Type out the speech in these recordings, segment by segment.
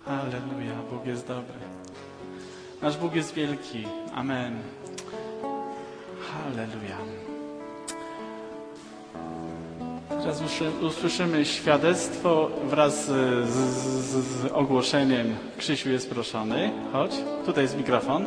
Halleluja, Bóg jest dobry. Nasz Bóg jest wielki. Amen. Halleluja. Teraz usłyszymy świadectwo wraz z ogłoszeniem. Krzysiu jest proszony. Chodź, tutaj jest mikrofon.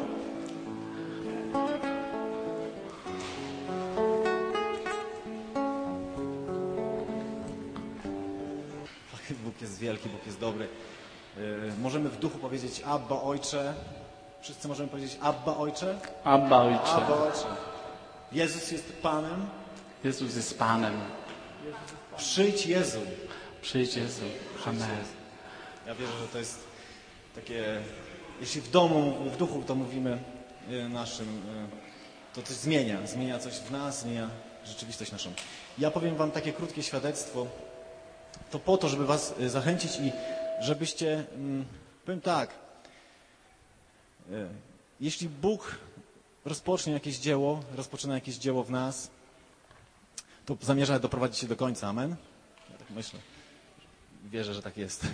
Bóg jest wielki, Bóg jest dobry. Możemy w duchu powiedzieć Abba, Ojcze. Wszyscy możemy powiedzieć Abba, Ojcze? Abba, Ojcze. Abba, Ojcze. Jezus jest Panem. Jezus jest Panem. Przyjdź Jezu. Przyjdź Jezu. Amen. Ja wierzę, że to jest takie, jeśli w domu, w duchu to mówimy naszym, to coś zmienia coś w nas, zmienia rzeczywistość naszą. Ja powiem wam takie krótkie świadectwo, to po to, żeby was zachęcić i żebyście, powiem tak, jeśli Bóg rozpoczyna jakieś dzieło w nas, to zamierza doprowadzić się do końca. Amen? Ja tak myślę. Wierzę, że tak jest.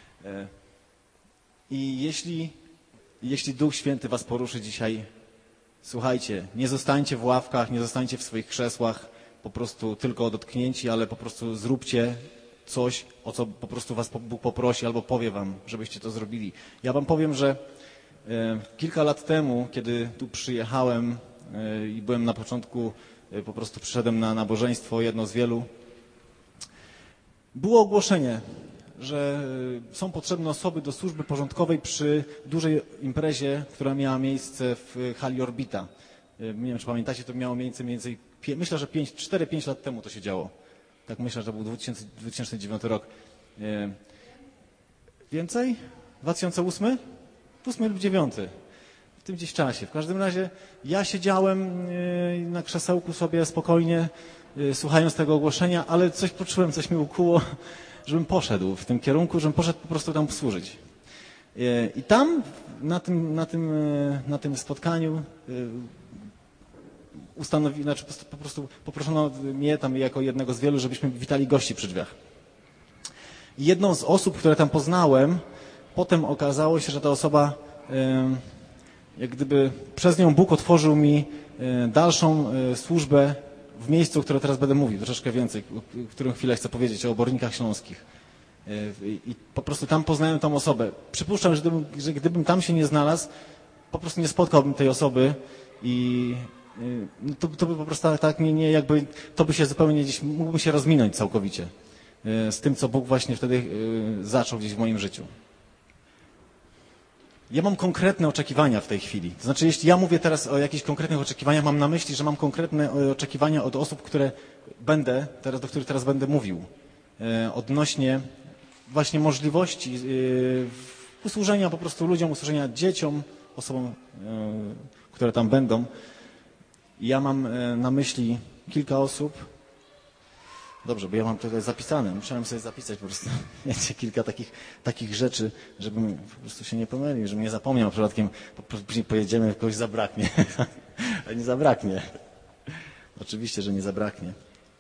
I jeśli Duch Święty was poruszy dzisiaj, słuchajcie, nie zostańcie w ławkach, nie zostańcie w swoich krzesłach, po prostu tylko dotknięci, ale po prostu zróbcie coś, o co po prostu was Bóg poprosi albo powie wam, żebyście to zrobili. Ja wam powiem, że kilka lat temu, kiedy tu przyjechałem i byłem na początku, po prostu przyszedłem na nabożeństwo, jedno z wielu, było ogłoszenie, że są potrzebne osoby do służby porządkowej przy dużej imprezie, która miała miejsce w hali Orbita. Nie wiem, czy pamiętacie, to miało miejsce mniej więcej, myślę, że 4-5 lat temu to się działo. Tak myślę, że to był 2009 rok. Więcej? 2008? 8 lub 9. W tym gdzieś czasie. W każdym razie ja siedziałem na krzesełku sobie spokojnie, słuchając tego ogłoszenia, ale coś poczułem, coś mi ukuło, żebym poszedł w tym kierunku, żebym poszedł po prostu tam służyć. I tam, na tym spotkaniu po prostu poproszono mnie tam jako jednego z wielu, żebyśmy witali gości przy drzwiach. I jedną z osób, które tam poznałem, potem okazało się, że ta osoba, jak gdyby przez nią Bóg otworzył mi dalszą służbę w miejscu, o którym teraz będę mówił, troszeczkę więcej, o którym chwilę chcę powiedzieć, o Obornikach Śląskich. I po prostu tam poznałem tą osobę. Przypuszczam, że gdybym tam się nie znalazł, po prostu nie spotkałbym tej osoby i to by po prostu tak nie jakby, to by się zupełnie gdzieś, mógłbym się rozminąć całkowicie z tym, co Bóg właśnie wtedy zaczął gdzieś w moim życiu. Ja mam konkretne oczekiwania w tej chwili. To znaczy, jeśli ja mówię teraz o jakichś konkretnych oczekiwaniach, mam na myśli, że mam konkretne oczekiwania od osób, do których teraz będę mówił, odnośnie właśnie możliwości usłużenia po prostu ludziom, usłużenia dzieciom, osobom, które tam będą. Ja mam na myśli kilka osób. Dobrze, bo ja mam tutaj zapisane. Musiałem sobie zapisać po prostu kilka takich rzeczy, żebym po prostu się nie pomylił, żebym nie zapomniał przypadkiem. Później pojedziemy, kogoś zabraknie. Ale nie zabraknie. Oczywiście, że nie zabraknie.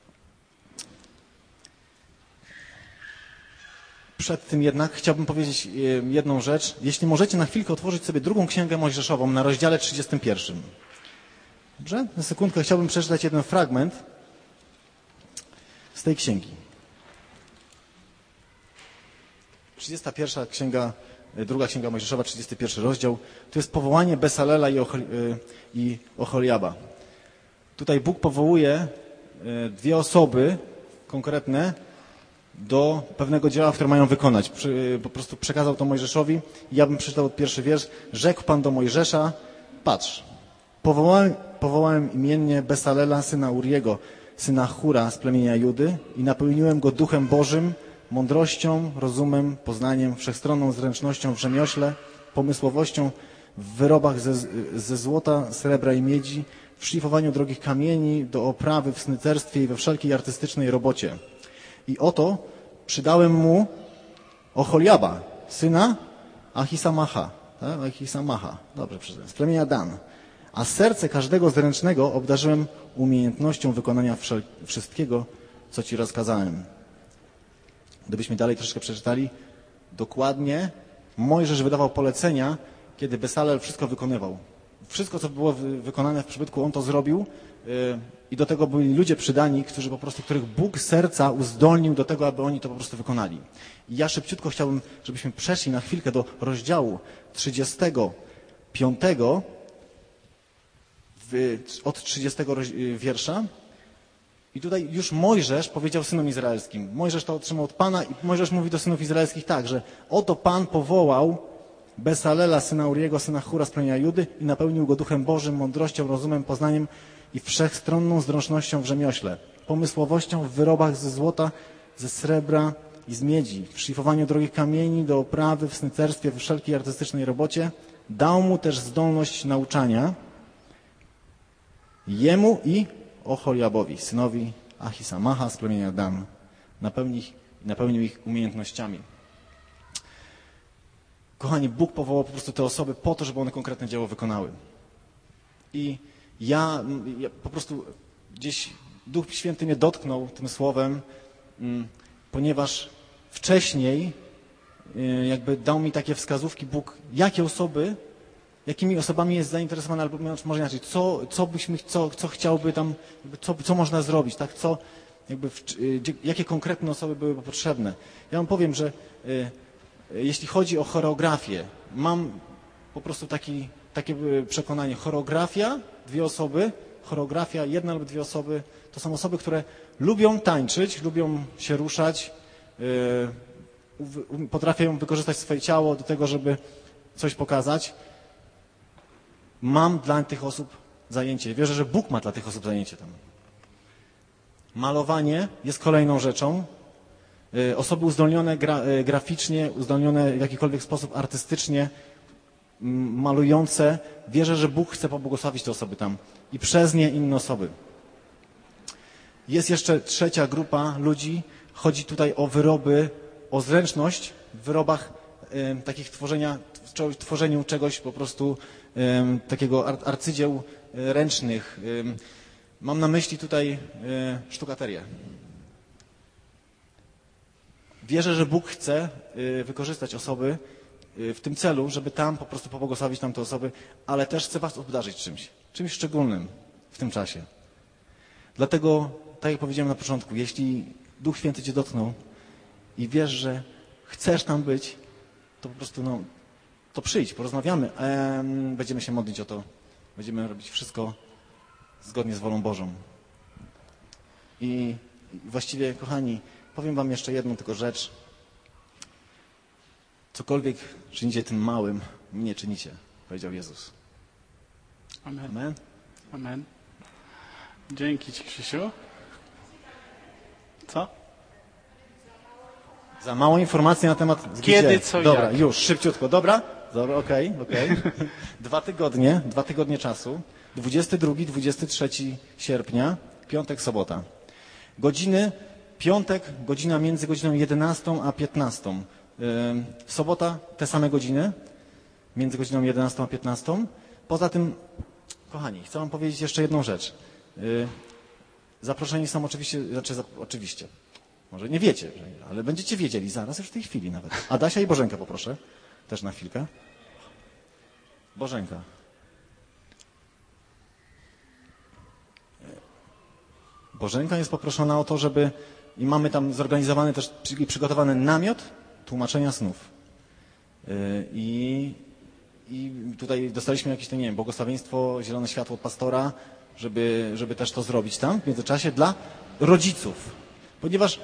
Przed tym jednak chciałbym powiedzieć jedną rzecz. Jeśli możecie na chwilkę otworzyć sobie drugą Księgę Mojżeszową na rozdziale 31. Dobrze? Na sekundkę chciałbym przeczytać jeden fragment z tej księgi. 2 Księga Mojżeszowa, 31 rozdział. To jest powołanie Besalela i Oholiaba. Tutaj Bóg powołuje dwie osoby konkretne do pewnego dzieła, które mają wykonać. Po prostu przekazał to Mojżeszowi. Ja bym przeczytał pierwszy wiersz. Rzekł Pan do Mojżesza, patrz, powołałem imiennie Besalela, syna Uriego, syna Hura z plemienia Judy i napełniłem go Duchem Bożym, mądrością, rozumem, poznaniem, wszechstronną zręcznością w rzemiośle, pomysłowością w wyrobach ze złota, srebra i miedzi, w szlifowaniu drogich kamieni, do oprawy w snycerstwie i we wszelkiej artystycznej robocie. I oto przydałem mu Oholiaba, syna Ahisamacha. Tak? Ahisamacha, dobrze przeczytałem, z plemienia Dan. A serce każdego zręcznego obdarzyłem umiejętnością wykonania wszystkiego, co ci rozkazałem. Gdybyśmy dalej troszkę przeczytali, dokładnie Mojżesz wydawał polecenia, kiedy Besalel wszystko wykonywał. Wszystko, co było wykonane w przybytku, on to zrobił i do tego byli ludzie przydani, których Bóg serca uzdolnił do tego, aby oni to po prostu wykonali. I ja szybciutko chciałbym, żebyśmy przeszli na chwilkę do rozdziału 35, od 30 wiersza. I tutaj już Mojżesz powiedział synom izraelskim. Mojżesz to otrzymał od Pana i Mojżesz mówi do synów izraelskich tak, że oto Pan powołał Besalela, syna Uriego, syna Hura z plemienia Judy i napełnił go duchem Bożym, mądrością, rozumem, poznaniem i wszechstronną zręcznością w rzemiośle, pomysłowością w wyrobach ze złota, ze srebra i z miedzi, w szlifowaniu drogich kamieni, do oprawy, w snycerstwie, we wszelkiej artystycznej robocie. Dał mu też zdolność nauczania jemu i Oholiabowi, synowi Ahisamacha z plemienia Dan. Napełnił ich umiejętnościami. Kochani, Bóg powołał po prostu te osoby po to, żeby one konkretne dzieło wykonały. I ja po prostu gdzieś Duch Święty mnie dotknął tym słowem, ponieważ wcześniej jakby dał mi takie wskazówki Bóg, jakimi osobami jest zainteresowany, albo może inaczej, co chciałby tam, co można zrobić, tak? Jakie konkretne osoby byłyby potrzebne. Ja wam powiem, że jeśli chodzi o choreografię, mam po prostu takie przekonanie. Choreografia, 2 osoby, jedna lub 2 osoby, to są osoby, które lubią tańczyć, lubią się ruszać, potrafią wykorzystać swoje ciało do tego, żeby coś pokazać. Mam dla tych osób zajęcie. Wierzę, że Bóg ma dla tych osób zajęcie tam. Malowanie jest kolejną rzeczą. Osoby uzdolnione graficznie, uzdolnione w jakikolwiek sposób artystycznie, malujące. Wierzę, że Bóg chce pobłogosławić te osoby tam i przez nie inne osoby. Jest jeszcze 3. grupa ludzi. Chodzi tutaj o wyroby, o zręczność w wyrobach takich tworzeniu czegoś po prostu takiego arcydzieł ręcznych. Mam na myśli tutaj sztukaterię. Wierzę, że Bóg chce wykorzystać osoby w tym celu, żeby tam po prostu pobłogosławić tamte osoby, ale też chce was obdarzyć czymś szczególnym w tym czasie. Dlatego, tak jak powiedziałem na początku, jeśli Duch Święty cię dotknął i wiesz, że chcesz tam być, to po prostu to przyjdź, porozmawiamy, będziemy się modlić o to, będziemy robić wszystko zgodnie z wolą Bożą. I właściwie, kochani, powiem wam jeszcze jedną tylko rzecz. Cokolwiek czynicie tym małym, mnie czynicie, powiedział Jezus. Amen. Amen. Amen. Dzięki Ci, Krzysiu. Co? Za mało informacji na temat Kiedy, co, Dobra, jak. już, szybciutko. Dobra, okej. 2 tygodnie czasu. 22-23 sierpnia, piątek, sobota. Piątek, godzina między godziną 11 a 15. Sobota, te same godziny, między godziną 11 a 15. Poza tym, kochani, chcę wam powiedzieć jeszcze jedną rzecz. Zaproszeni są oczywiście, może nie wiecie, ale będziecie wiedzieli zaraz, już w tej chwili nawet. Adasia i Bożenkę poproszę, też na chwilkę. Bożenka. Bożenka jest poproszona o to, i mamy tam zorganizowany też i przygotowany namiot tłumaczenia snów. I tutaj dostaliśmy jakieś, błogosławieństwo, zielone światło od pastora, żeby też to zrobić tam w międzyczasie dla rodziców. Ponieważ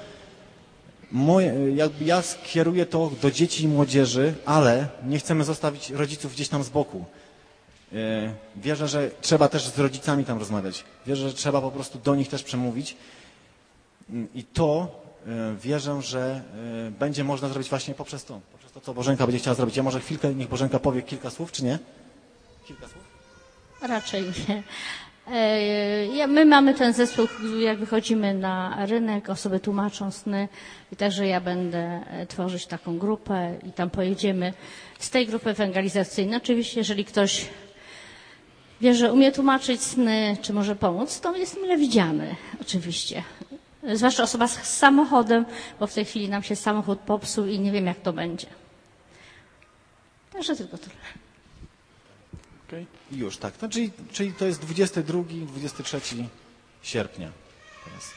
ja skieruję to do dzieci i młodzieży, ale nie chcemy zostawić rodziców gdzieś tam z boku. Wierzę, że trzeba też z rodzicami tam rozmawiać. Wierzę, że trzeba po prostu do nich też przemówić. I to wierzę, że będzie można zrobić właśnie poprzez to, co Bożenka będzie chciała zrobić. Ja może chwilkę, niech Bożenka powie kilka słów, czy nie? Kilka słów? Raczej nie. My mamy ten zespół, jak wychodzimy na rynek, osoby tłumaczą sny i także ja będę tworzyć taką grupę i tam pojedziemy z tej grupy ewangelizacyjnej. Oczywiście, jeżeli ktoś wie, że umie tłumaczyć sny, czy może pomóc, to jest mile widziany, oczywiście. Zwłaszcza osoba z samochodem, bo w tej chwili nam się samochód popsuł i nie wiem, jak to będzie. Że tylko tyle. Okay. Już, tak. No, czyli to jest 22, 23 sierpnia. Teraz.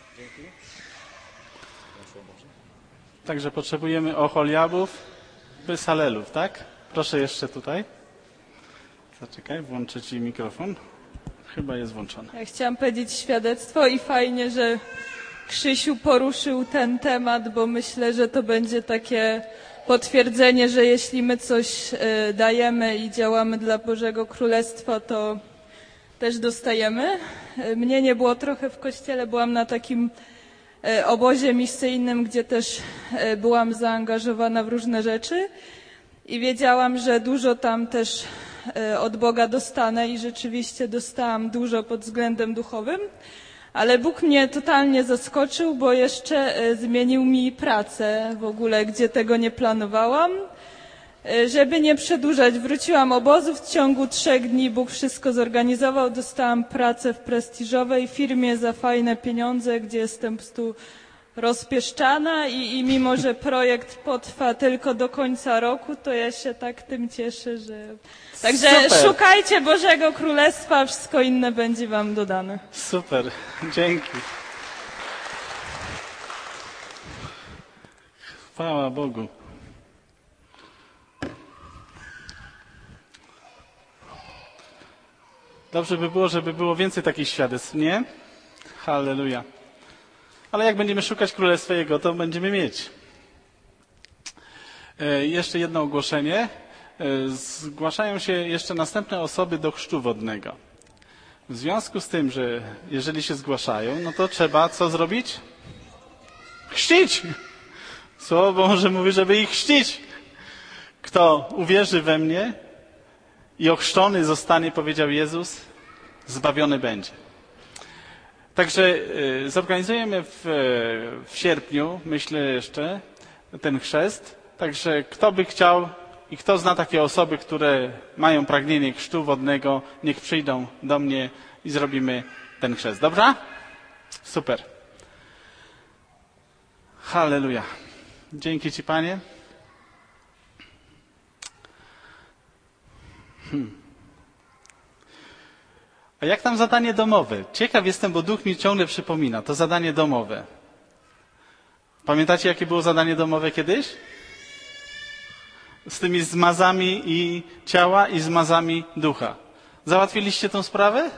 Także potrzebujemy Oholiabów, Besalelów, tak? Proszę jeszcze tutaj. Zaczekaj, włączę ci mikrofon. Chyba jest włączony. Ja chciałam powiedzieć świadectwo i fajnie, że Krzysiu poruszył ten temat, bo myślę, że to będzie takie potwierdzenie, że jeśli my coś dajemy i działamy dla Bożego Królestwa, to też dostajemy. Mnie nie było trochę w kościele, byłam na takim obozie misyjnym, gdzie też byłam zaangażowana w różne rzeczy i wiedziałam, że dużo tam też od Boga dostanę i rzeczywiście dostałam dużo pod względem duchowym, ale Bóg mnie totalnie zaskoczył, bo jeszcze zmienił mi pracę w ogóle, gdzie tego nie planowałam. Żeby nie przedłużać, wróciłam obozów, w ciągu 3 dni Bóg wszystko zorganizował, dostałam pracę w prestiżowej firmie za fajne pieniądze, gdzie jestem po prostu rozpieszczana i mimo, że projekt potrwa tylko do końca roku, to ja się tak tym cieszę, że... Także Super. Szukajcie Bożego Królestwa, a wszystko inne będzie wam dodane. Super, dzięki. Chwała Bogu. Dobrze by było, żeby było więcej takich świadectw, nie? Halleluja. Ale jak będziemy szukać Królestwa Jego, to będziemy mieć. Jeszcze jedno ogłoszenie. Zgłaszają się jeszcze następne osoby do chrztu wodnego. W związku z tym, że jeżeli się zgłaszają, no to trzeba co zrobić? Chrzcić! Słowo Boże mówi, żeby ich chrzcić. Kto uwierzy we mnie i ochrzczony zostanie, powiedział Jezus, zbawiony będzie. Także zorganizujemy w sierpniu, myślę jeszcze, ten chrzest. Także kto by chciał i kto zna takie osoby, które mają pragnienie chrztu wodnego, niech przyjdą do mnie i zrobimy ten chrzest. Dobrze? Super. Halleluja. Dzięki Ci, Panie. A jak tam zadanie domowe? Ciekaw jestem, bo Duch mi ciągle przypomina. To zadanie domowe. Pamiętacie, jakie było zadanie domowe kiedyś? Z tymi zmazami i ciała i zmazami ducha. Załatwiliście tą sprawę?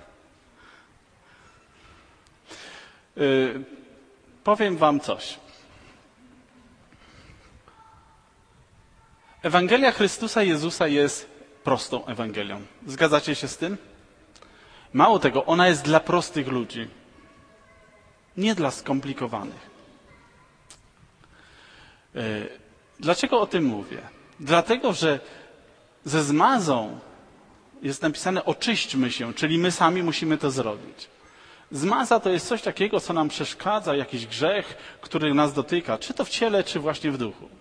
Powiem wam coś. Ewangelia Chrystusa Jezusa jest prostą Ewangelią. Zgadzacie się z tym? Mało tego, ona jest dla prostych ludzi. Nie dla skomplikowanych. Dlaczego o tym mówię? Dlatego, że ze zmazą jest napisane oczyśćmy się, czyli my sami musimy to zrobić. Zmaza to jest coś takiego, co nam przeszkadza, jakiś grzech, który nas dotyka, czy to w ciele, czy właśnie w duchu.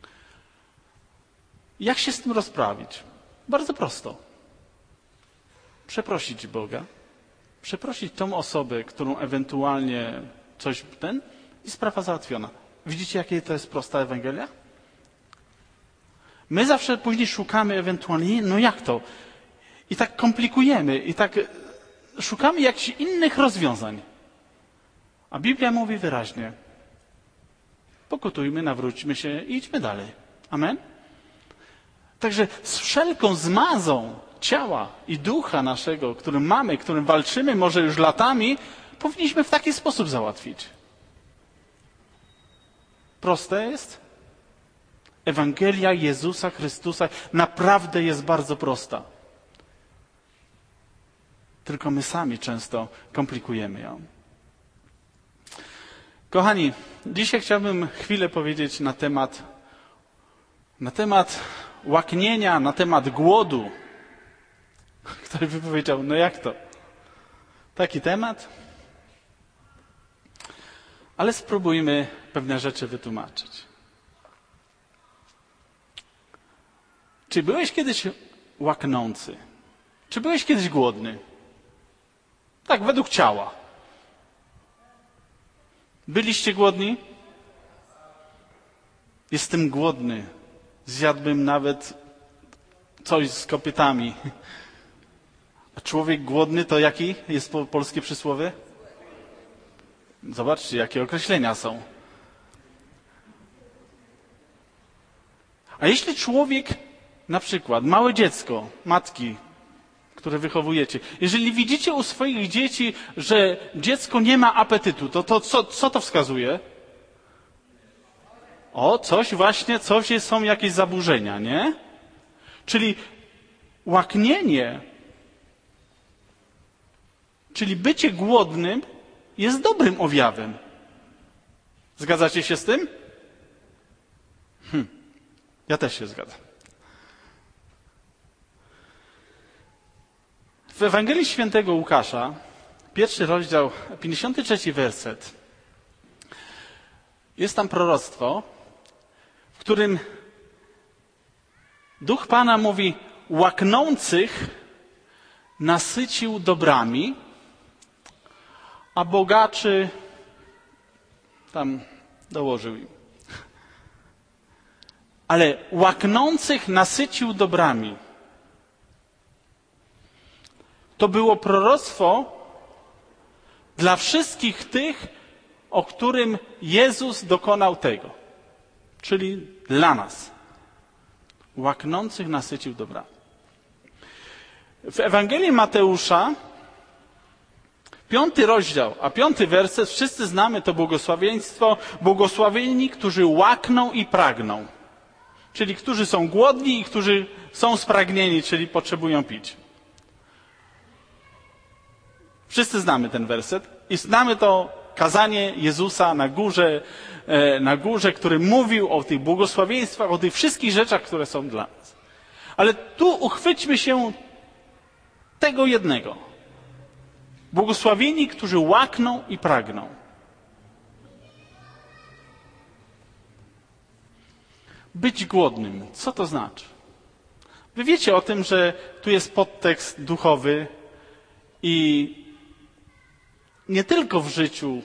Jak się z tym rozprawić? Bardzo prosto. Przeprosić Boga, przeprosić tą osobę, którą ewentualnie coś i sprawa załatwiona. Widzicie, jakie to jest prosta Ewangelia? My zawsze później szukamy ewentualnie, no jak to? I tak komplikujemy, i tak szukamy jakichś innych rozwiązań. A Biblia mówi wyraźnie, pokutujmy, nawróćmy się i idźmy dalej. Amen? Także z wszelką zmazą ciała i ducha naszego, którym mamy, którym walczymy może już latami, powinniśmy w taki sposób załatwić. Proste jest? Ewangelia Jezusa Chrystusa naprawdę jest bardzo prosta. Tylko my sami często komplikujemy ją. Kochani, dzisiaj chciałbym chwilę powiedzieć na temat łaknienia, na temat głodu. Ktoś by powiedział, no jak to? Taki temat? Ale spróbujmy pewne rzeczy wytłumaczyć. Czy byłeś kiedyś łaknący? Czy byłeś kiedyś głodny? Tak, według ciała. Byliście głodni? Jestem głodny. Zjadłbym nawet coś z kopytami. A człowiek głodny to jaki jest polskie przysłowie? Zobaczcie, jakie określenia są. A jeśli człowiek, na przykład małe dziecko, matki, które wychowujecie, jeżeli widzicie u swoich dzieci, że dziecko nie ma apetytu, to co to wskazuje? Są jakieś zaburzenia, nie? Czyli łaknienie, czyli bycie głodnym jest dobrym objawem. Zgadzacie się z tym? Ja też się zgadzam. W Ewangelii Świętego Łukasza, 1 rozdział, 53 werset, jest tam proroctwo, w którym Duch Pana mówi: łaknących nasycił dobrami, a bogaczy tam dołożył im. Ale łaknących nasycił dobrami. To było proroctwo dla wszystkich tych, o którym Jezus dokonał tego. Czyli dla nas. Łaknących nasycił dobrami. W Ewangelii Mateusza, 5 rozdział, a 5 werset, wszyscy znamy to błogosławieństwo. Błogosławieni, którzy łakną i pragną. Czyli którzy są głodni i którzy są spragnieni, czyli potrzebują pić. Wszyscy znamy ten werset i znamy to kazanie Jezusa na górze, który mówił o tych błogosławieństwach, o tych wszystkich rzeczach, które są dla nas. Ale tu uchwyćmy się tego jednego. Błogosławieni, którzy łakną i pragną. Być głodnym. Co to znaczy? Wy wiecie o tym, że tu jest podtekst duchowy i nie tylko w życiu.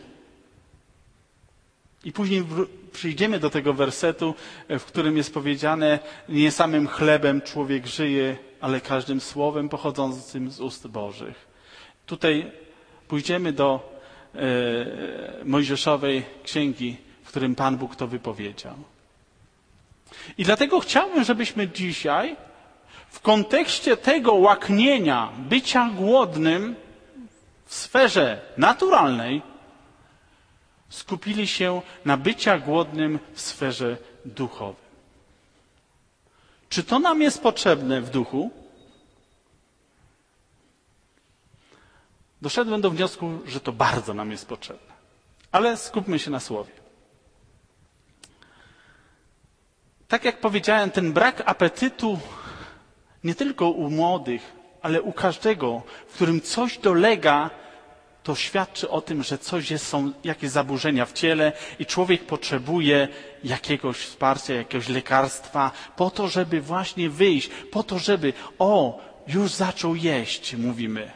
I później przyjdziemy do tego wersetu, w którym jest powiedziane: nie samym chlebem człowiek żyje, ale każdym słowem pochodzącym z ust Bożych. Tutaj pójdziemy do Mojżeszowej księgi, w którym Pan Bóg to wypowiedział. I dlatego chciałbym, żebyśmy dzisiaj w kontekście tego łaknienia, bycia głodnym w sferze naturalnej, skupili się na bycia głodnym w sferze duchowej. Czy to nam jest potrzebne w duchu? Doszedłem do wniosku, że to bardzo nam jest potrzebne. Ale skupmy się na słowie. Tak jak powiedziałem, ten brak apetytu nie tylko u młodych, ale u każdego, w którym coś dolega, to świadczy o tym, że są jakieś zaburzenia w ciele i człowiek potrzebuje jakiegoś wsparcia, jakiegoś lekarstwa po to, żeby właśnie wyjść, po to, żeby już zaczął jeść, mówimy.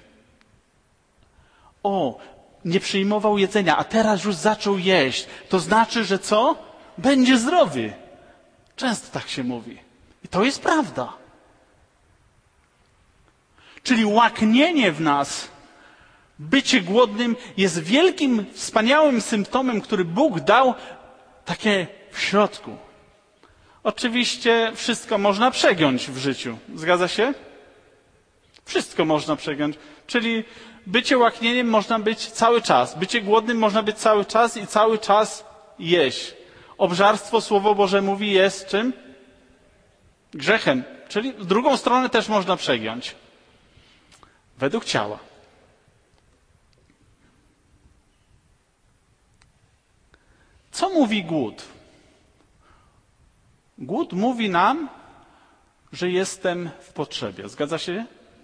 Nie przyjmował jedzenia, a teraz już zaczął jeść. To znaczy, że co? Będzie zdrowy. Często tak się mówi. I to jest prawda. Czyli łaknienie w nas, bycie głodnym jest wielkim, wspaniałym symptomem, który Bóg dał takie w środku. Oczywiście wszystko można przegiąć w życiu. Zgadza się? Wszystko można przegiąć. Czyli bycie łaknieniem można być cały czas. Bycie głodnym można być cały czas i cały czas jeść. Obżarstwo, Słowo Boże mówi, jest czym? Grzechem. Czyli w drugą stronę też można przegiąć. Według ciała. Co mówi głód? Głód mówi nam, że jestem w potrzebie. Zgadza się?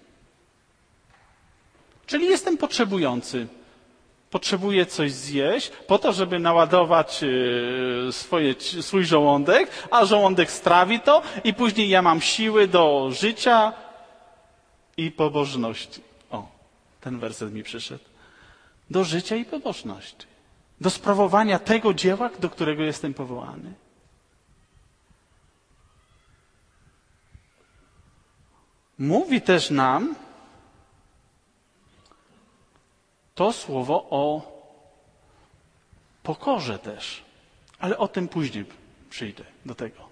Czyli jestem potrzebujący. Potrzebuję coś zjeść po to, żeby naładować swój żołądek, a żołądek strawi to i później ja mam siły do życia i pobożności. Ten werset mi przyszedł. Do życia i pobożności. Do sprawowania tego dzieła, do którego jestem powołany. mówi też nam to słowo o pokorze też. Ale o tym później przyjdę do tego.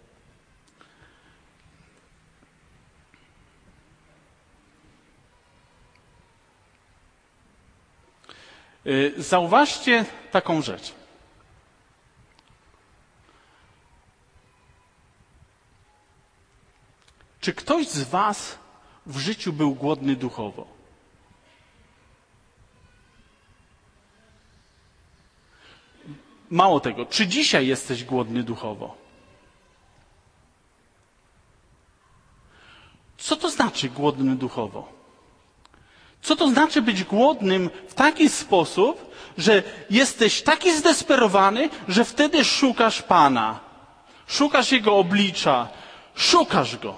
Zauważcie taką rzecz. Czy ktoś z was w życiu był głodny duchowo? Mało tego, czy dzisiaj jesteś głodny duchowo? Co to znaczy głodny duchowo? Co to znaczy być głodnym w taki sposób, że jesteś taki zdesperowany, że wtedy szukasz Pana, szukasz Jego oblicza, szukasz Go.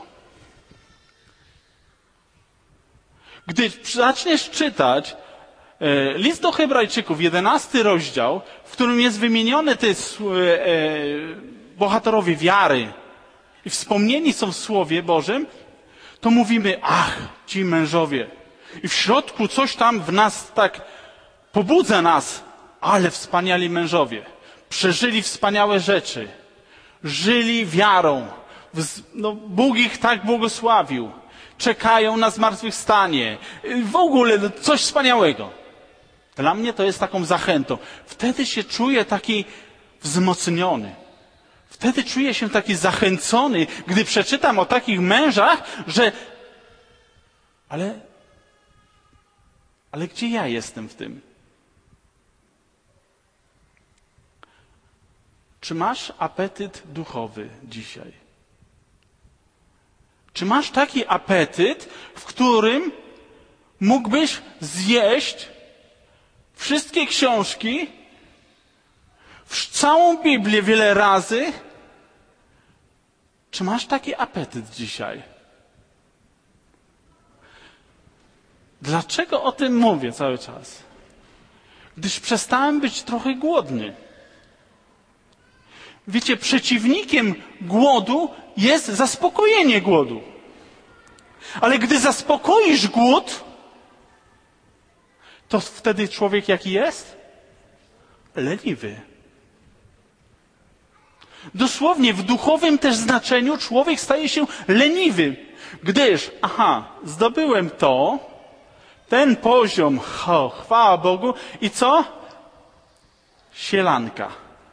Gdy zaczniesz czytać list do Hebrajczyków, 11 rozdział, w którym jest wymienione te bohaterowie wiary i wspomnieni są w Słowie Bożym, to mówimy, ach, ci mężowie. I w środku coś tam w nas tak pobudza nas, ale wspaniali mężowie. Przeżyli wspaniałe rzeczy. Żyli wiarą. Bóg ich tak błogosławił. Czekają na zmartwychwstanie. W ogóle coś wspaniałego. Dla mnie to jest taką zachętą. Wtedy się czuję taki wzmocniony. Wtedy czuję się taki zachęcony, gdy przeczytam o takich mężach, że ale gdzie ja jestem w tym? Czy masz apetyt duchowy dzisiaj? Czy masz taki apetyt, w którym mógłbyś zjeść wszystkie książki, całą Biblię wiele razy? Czy masz taki apetyt dzisiaj? Dlaczego o tym mówię cały czas? Gdyż przestałem być trochę głodny. Wiecie, przeciwnikiem głodu jest zaspokojenie głodu. Ale gdy zaspokoisz głód, to wtedy człowiek jaki jest? Leniwy. Dosłownie w duchowym też znaczeniu człowiek staje się leniwy. Gdyż, zdobyłem to, ten poziom, chwała Bogu, i co? Sielanka.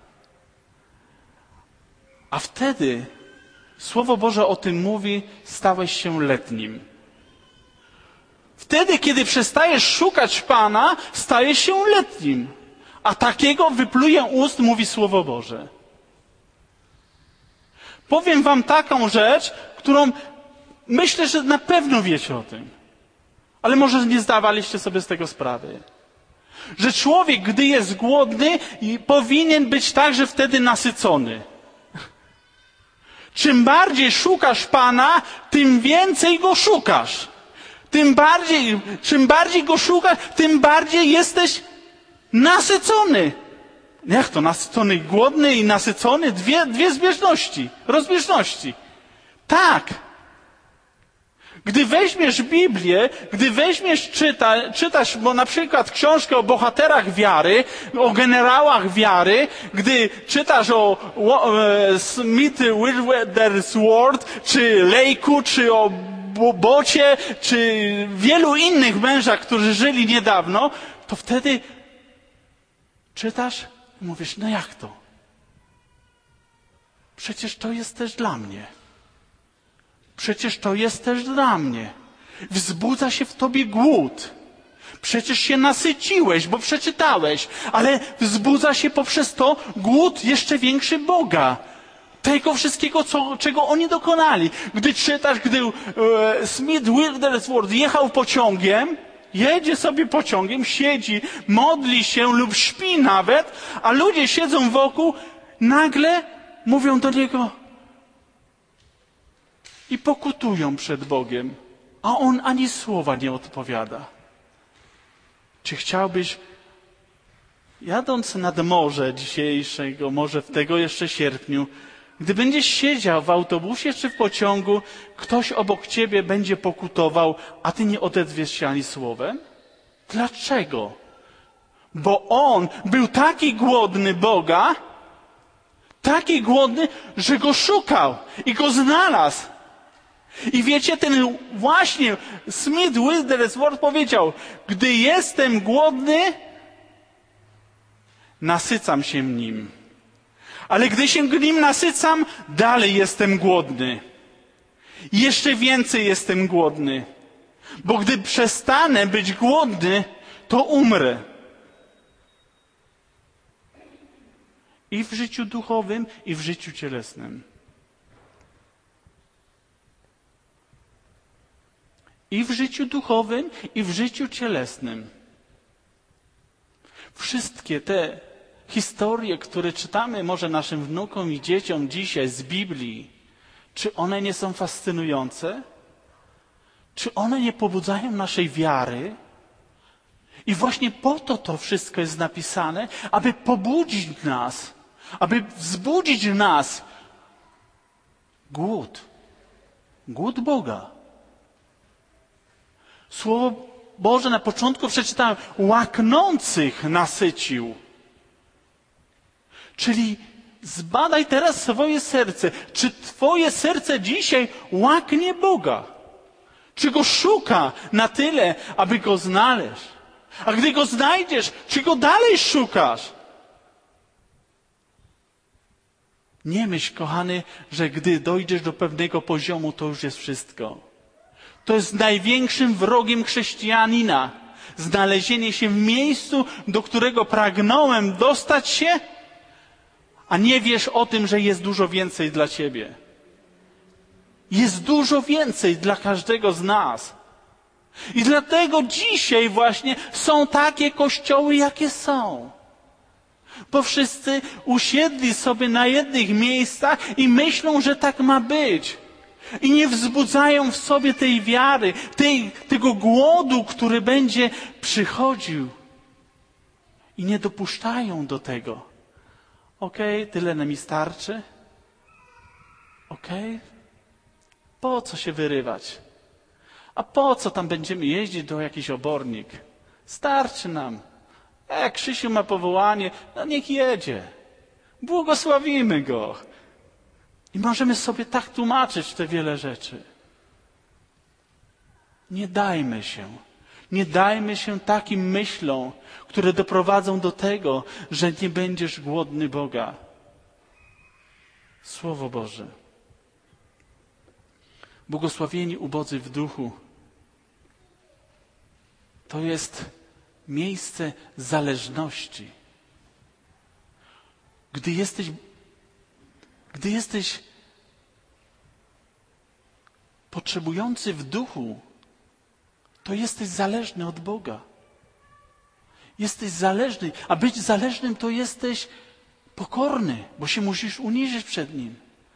A wtedy Słowo Boże o tym mówi, stałeś się letnim. Wtedy, kiedy przestajesz szukać Pana, stajesz się letnim. A takiego wypluje ust, mówi Słowo Boże. Powiem wam taką rzecz, którą myślę, że na pewno wiecie o tym. Ale może nie zdawaliście sobie z tego sprawy. Że człowiek, gdy jest głodny, powinien być także wtedy nasycony. Czym bardziej szukasz Pana, tym więcej Go szukasz. Czym bardziej Go szukasz, tym bardziej jesteś nasycony. Jak to nasycony? Głodny i nasycony? Dwie zbieżności, rozbieżności. Tak. Gdy weźmiesz Biblię, gdy weźmiesz, czytasz, bo na przykład książkę o bohaterach wiary, o generałach wiary, gdy czytasz o Smith Wigglesworth, czy Lake'u, czy o Bocie, czy wielu innych mężach, którzy żyli niedawno, to wtedy czytasz i mówisz, no jak to? Przecież to jest też dla mnie. Przecież to jest też dla mnie. Wzbudza się w tobie głód. Przecież się nasyciłeś, bo przeczytałeś, ale wzbudza się poprzez to głód jeszcze większy Boga. Tego wszystkiego, czego oni dokonali. Gdy czytasz, gdy Smith Wigglesworth jechał pociągiem, jedzie sobie pociągiem, siedzi, modli się lub śpi nawet, a ludzie siedzą wokół, nagle mówią do niego i pokutują przed Bogiem, a on ani słowa nie odpowiada. Czy chciałbyś, jadąc nad morze dzisiejszego, może w tego jeszcze sierpniu, Gdy będziesz siedział w autobusie czy w pociągu, ktoś obok ciebie będzie pokutował, a ty nie odezwiesz się ani słowem? Dlaczego? Bo on był taki głodny Boga, taki głodny, że go szukał i go znalazł. I wiecie, ten właśnie Smith Wigglesworth powiedział, gdy jestem głodny, nasycam się nim. Ale gdy się nim nasycam, dalej jestem głodny. Jeszcze więcej jestem głodny. Bo gdy przestanę być głodny, to umrę. I w życiu duchowym, i w życiu cielesnym. I w życiu duchowym, i w życiu cielesnym. Wszystkie te historie, które czytamy może naszym wnukom i dzieciom dzisiaj z Biblii, czy one nie są fascynujące? Czy one nie pobudzają naszej wiary? I właśnie po to wszystko jest napisane, aby pobudzić nas, aby wzbudzić w nas głód. Głód Boga. Słowo Boże na początku przeczytałem, łaknących nasycił. Czyli zbadaj teraz swoje serce. Czy twoje serce dzisiaj łaknie Boga? Czy Go szuka na tyle, aby Go znaleźć? A gdy Go znajdziesz, czy Go dalej szukasz? Nie myśl, kochany, że gdy dojdziesz do pewnego poziomu, to już jest wszystko. To jest największym wrogiem chrześcijanina. Znalezienie się w miejscu, do którego pragnąłem dostać się, a nie wiesz o tym, że jest dużo więcej dla ciebie. Jest dużo więcej dla każdego z nas. I dlatego dzisiaj właśnie są takie kościoły, jakie są. Bo wszyscy usiedli sobie na jednych miejscach i myślą, że tak ma być. I nie wzbudzają w sobie tej wiary, tego głodu, który będzie przychodził. I nie dopuszczają do tego. Okej, tyle mi starczy. Okej? Po co się wyrywać? A po co tam będziemy jeździć do jakiś obornik? Starczy nam. Jak Krzysiu ma powołanie, no niech jedzie. Błogosławimy go. I możemy sobie tak tłumaczyć te wiele rzeczy. Nie dajmy się. Nie dajmy się takim myślom, które doprowadzą do tego, że nie będziesz głodny Boga. Słowo Boże. Błogosławieni ubodzy w duchu. To jest miejsce zależności. Gdy jesteś potrzebujący w duchu, to jesteś zależny od Boga. Jesteś zależny, a być zależnym to jesteś pokorny, bo się musisz uniżyć przed Nim.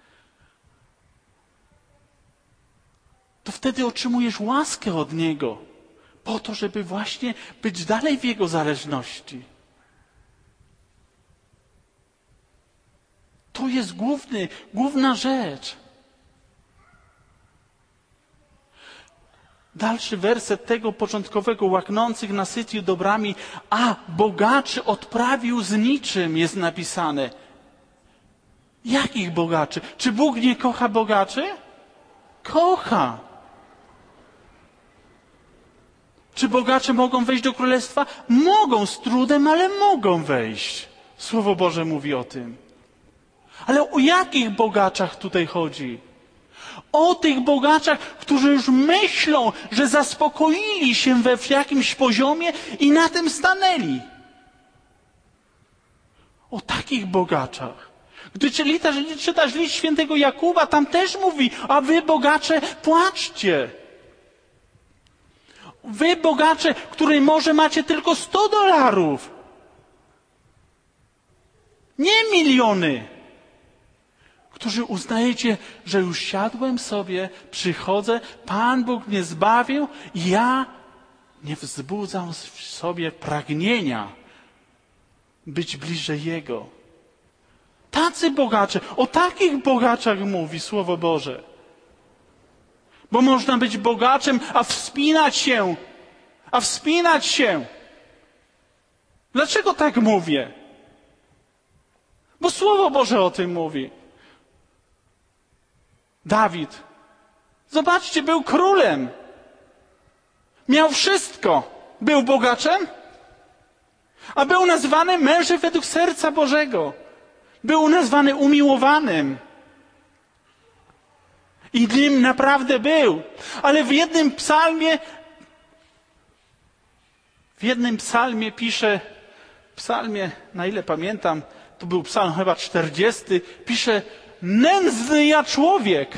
To wtedy otrzymujesz łaskę od Niego, po to, żeby właśnie być dalej w Jego zależności. To jest główna rzecz. Dalszy werset tego początkowego, łaknących nasycił dobrami, a bogaczy odprawił z niczym, jest napisane. Jakich bogaczy? Czy Bóg nie kocha bogaczy? Kocha. Czy bogacze mogą wejść do królestwa? Mogą z trudem, ale mogą wejść. Słowo Boże mówi o tym. Ale o jakich bogaczach tutaj chodzi? O tych bogaczach, którzy już myślą, że zaspokoili się we jakimś poziomie i na tym stanęli. O takich bogaczach. Gdy czytasz list świętego Jakuba, tam też mówi, a wy bogacze płaczcie. Wy bogacze, której może macie tylko $100. Nie miliony. Którzy uznajecie, że już siadłem sobie, przychodzę, Pan Bóg mnie zbawił i ja nie wzbudzam w sobie pragnienia być bliżej Jego. Tacy bogacze, o takich bogaczach mówi Słowo Boże. Bo można być bogaczem, a wspinać się. Dlaczego tak mówię? Bo Słowo Boże o tym mówi. Dawid, zobaczcie, był królem. Miał wszystko. Był bogaczem, a był nazwany mężem według serca Bożego. Był nazwany umiłowanym. I nim naprawdę był. Ale w jednym psalmie pisze, na ile pamiętam, to był psalm chyba 40, pisze: nędzny ja człowiek.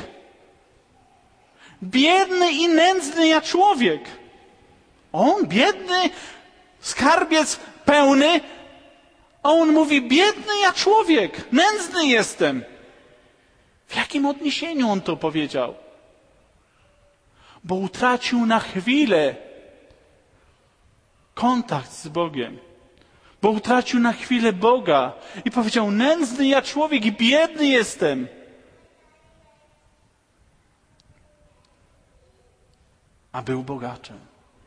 Biedny i nędzny ja człowiek. On biedny, skarbiec pełny, a on mówi: biedny ja człowiek, nędzny jestem. W jakim odniesieniu on to powiedział? Bo utracił na chwilę kontakt z Bogiem. Bo utracił na chwilę Boga i powiedział: nędzny ja człowiek i biedny jestem. A był bogaczem.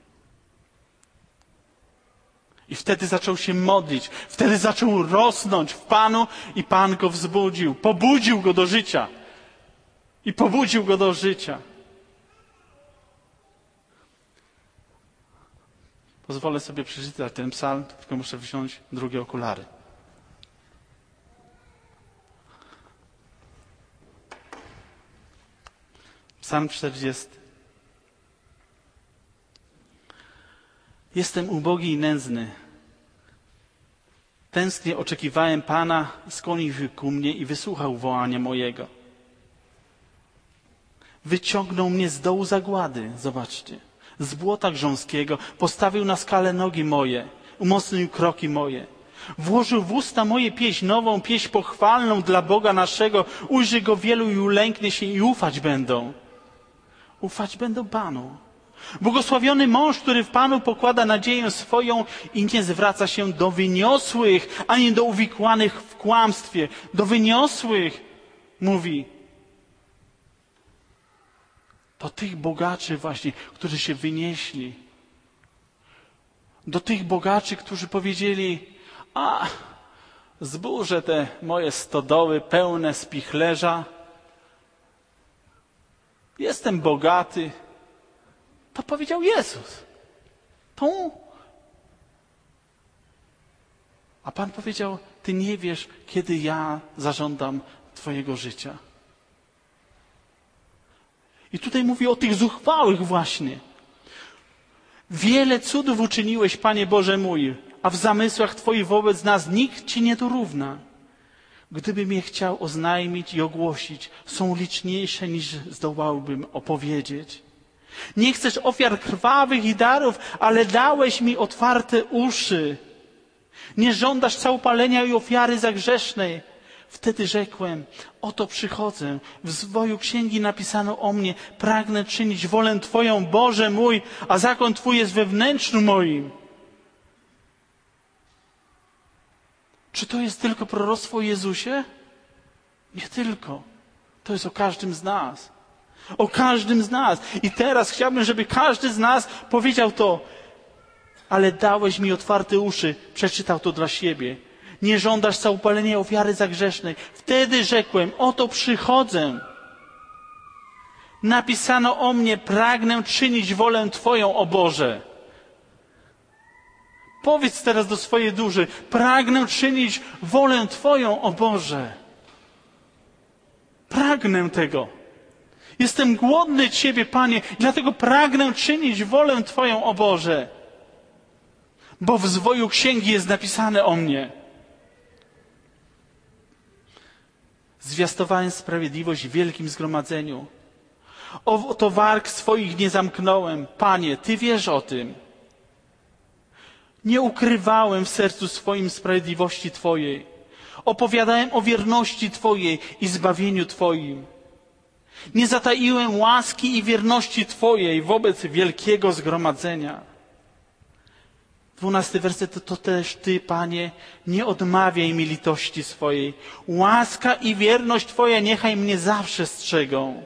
I wtedy zaczął się modlić, wtedy zaczął rosnąć w Panu i Pan go wzbudził, pobudził go do życia. I pobudził go do życia. Pozwolę sobie przeczytać ten psalm, tylko muszę wziąć drugie okulary. Psalm 40. Jestem ubogi i nędzny. Tęsknie oczekiwałem Pana, skłonił się ku mnie i wysłuchał wołania mojego. Wyciągnął mnie z dołu zagłady, zobaczcie, z błota grząskiego, postawił na skalę nogi moje, umocnił kroki moje. Włożył w usta moje pieśń nową, pieśń pochwalną dla Boga naszego. Ujrzy Go wielu i ulęknie się i ufać będą. Ufać będą Panu. Błogosławiony mąż, który w Panu pokłada nadzieję swoją i nie zwraca się do wyniosłych, ani do uwikłanych w kłamstwie. Do wyniosłych, mówi. Do tych bogaczy właśnie, którzy się wynieśli. Do tych bogaczy, którzy powiedzieli: a, zburzę te moje stodoły pełne spichlerza. Jestem bogaty. To powiedział Jezus. A Pan powiedział: ty nie wiesz, kiedy ja zażądam twojego życia. I tutaj mówi o tych zuchwałych właśnie. Wiele cudów uczyniłeś, Panie Boże mój, a w zamysłach Twoich wobec nas nikt Ci nie dorówna. Gdybym je chciał oznajmić i ogłosić, są liczniejsze niż zdołałbym opowiedzieć. Nie chcesz ofiar krwawych i darów, ale dałeś mi otwarte uszy. Nie żądasz całopalenia i ofiary za grzesznej. Wtedy rzekłem: oto przychodzę. W zwoju księgi napisano o mnie: pragnę czynić wolę Twoją, Boże mój, a zakon Twój jest we wnętrzu moim. Czy to jest tylko proroctwo o Jezusie? Nie tylko. To jest o każdym z nas. O każdym z nas. I teraz chciałbym, żeby każdy z nas powiedział to: ale dałeś mi otwarte uszy. Przeczytał to dla siebie. Nie żądasz całopalenia ofiary za grzesznej. Wtedy rzekłem: oto przychodzę. Napisano o mnie: pragnę czynić wolę Twoją, o Boże. Powiedz teraz do swojej duszy: pragnę czynić wolę Twoją, o Boże. Pragnę tego. Jestem głodny Ciebie, Panie, dlatego pragnę czynić wolę Twoją, o Boże. Bo w zwoju księgi jest napisane o mnie. Zwiastowałem sprawiedliwość w wielkim zgromadzeniu. Oto warg swoich nie zamknąłem. Panie, Ty wiesz o tym. Nie ukrywałem w sercu swoim sprawiedliwości Twojej. Opowiadałem o wierności Twojej i zbawieniu Twoim. Nie zataiłem łaski i wierności Twojej wobec wielkiego zgromadzenia. 12 werset, to też Ty, Panie, nie odmawiaj mi litości swojej. Łaska i wierność Twoja niechaj mnie zawsze strzegą.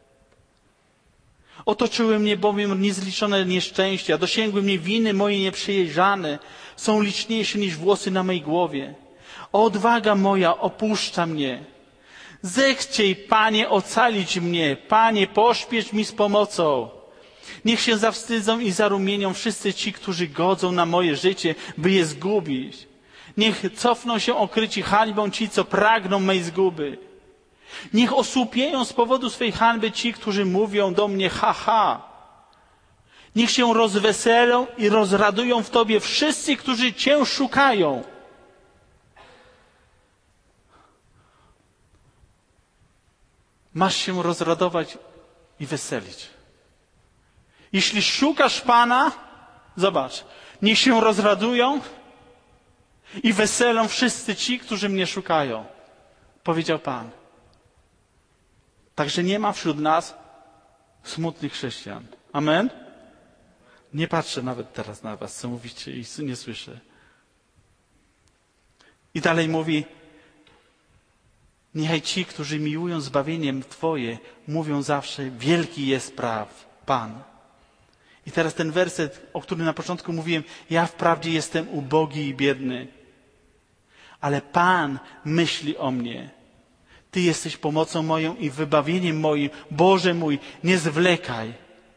Otoczyły mnie bowiem niezliczone nieszczęścia, dosięgły mnie winy moje nieprzejrzane, są liczniejsze niż włosy na mej głowie. Odwaga moja opuszcza mnie. Zechciej, Panie, ocalić mnie. Panie, pośpiesz mi z pomocą. Niech się zawstydzą i zarumienią wszyscy ci, którzy godzą na moje życie, by je zgubić. Niech cofną się okryci hańbą ci, co pragną mej zguby. Niech osłupieją z powodu swej hańby ci, którzy mówią do mnie ha, ha. Niech się rozweselą i rozradują w Tobie wszyscy, którzy Cię szukają. Masz się rozradować i weselić. Jeśli szukasz Pana, zobacz, niech się rozradują i weselą wszyscy ci, którzy mnie szukają, powiedział Pan. Także nie ma wśród nas smutnych chrześcijan. Amen? Nie patrzę nawet teraz na was, co mówicie i nie słyszę. I dalej mówi, niechaj ci, którzy miłują zbawieniem Twoje, mówią zawsze, wielki jest Pan. I teraz ten werset, o którym na początku mówiłem, ja wprawdzie jestem ubogi i biedny, ale Pan myśli o mnie. Ty jesteś pomocą moją i wybawieniem moim. Boże mój, nie zwlekaj.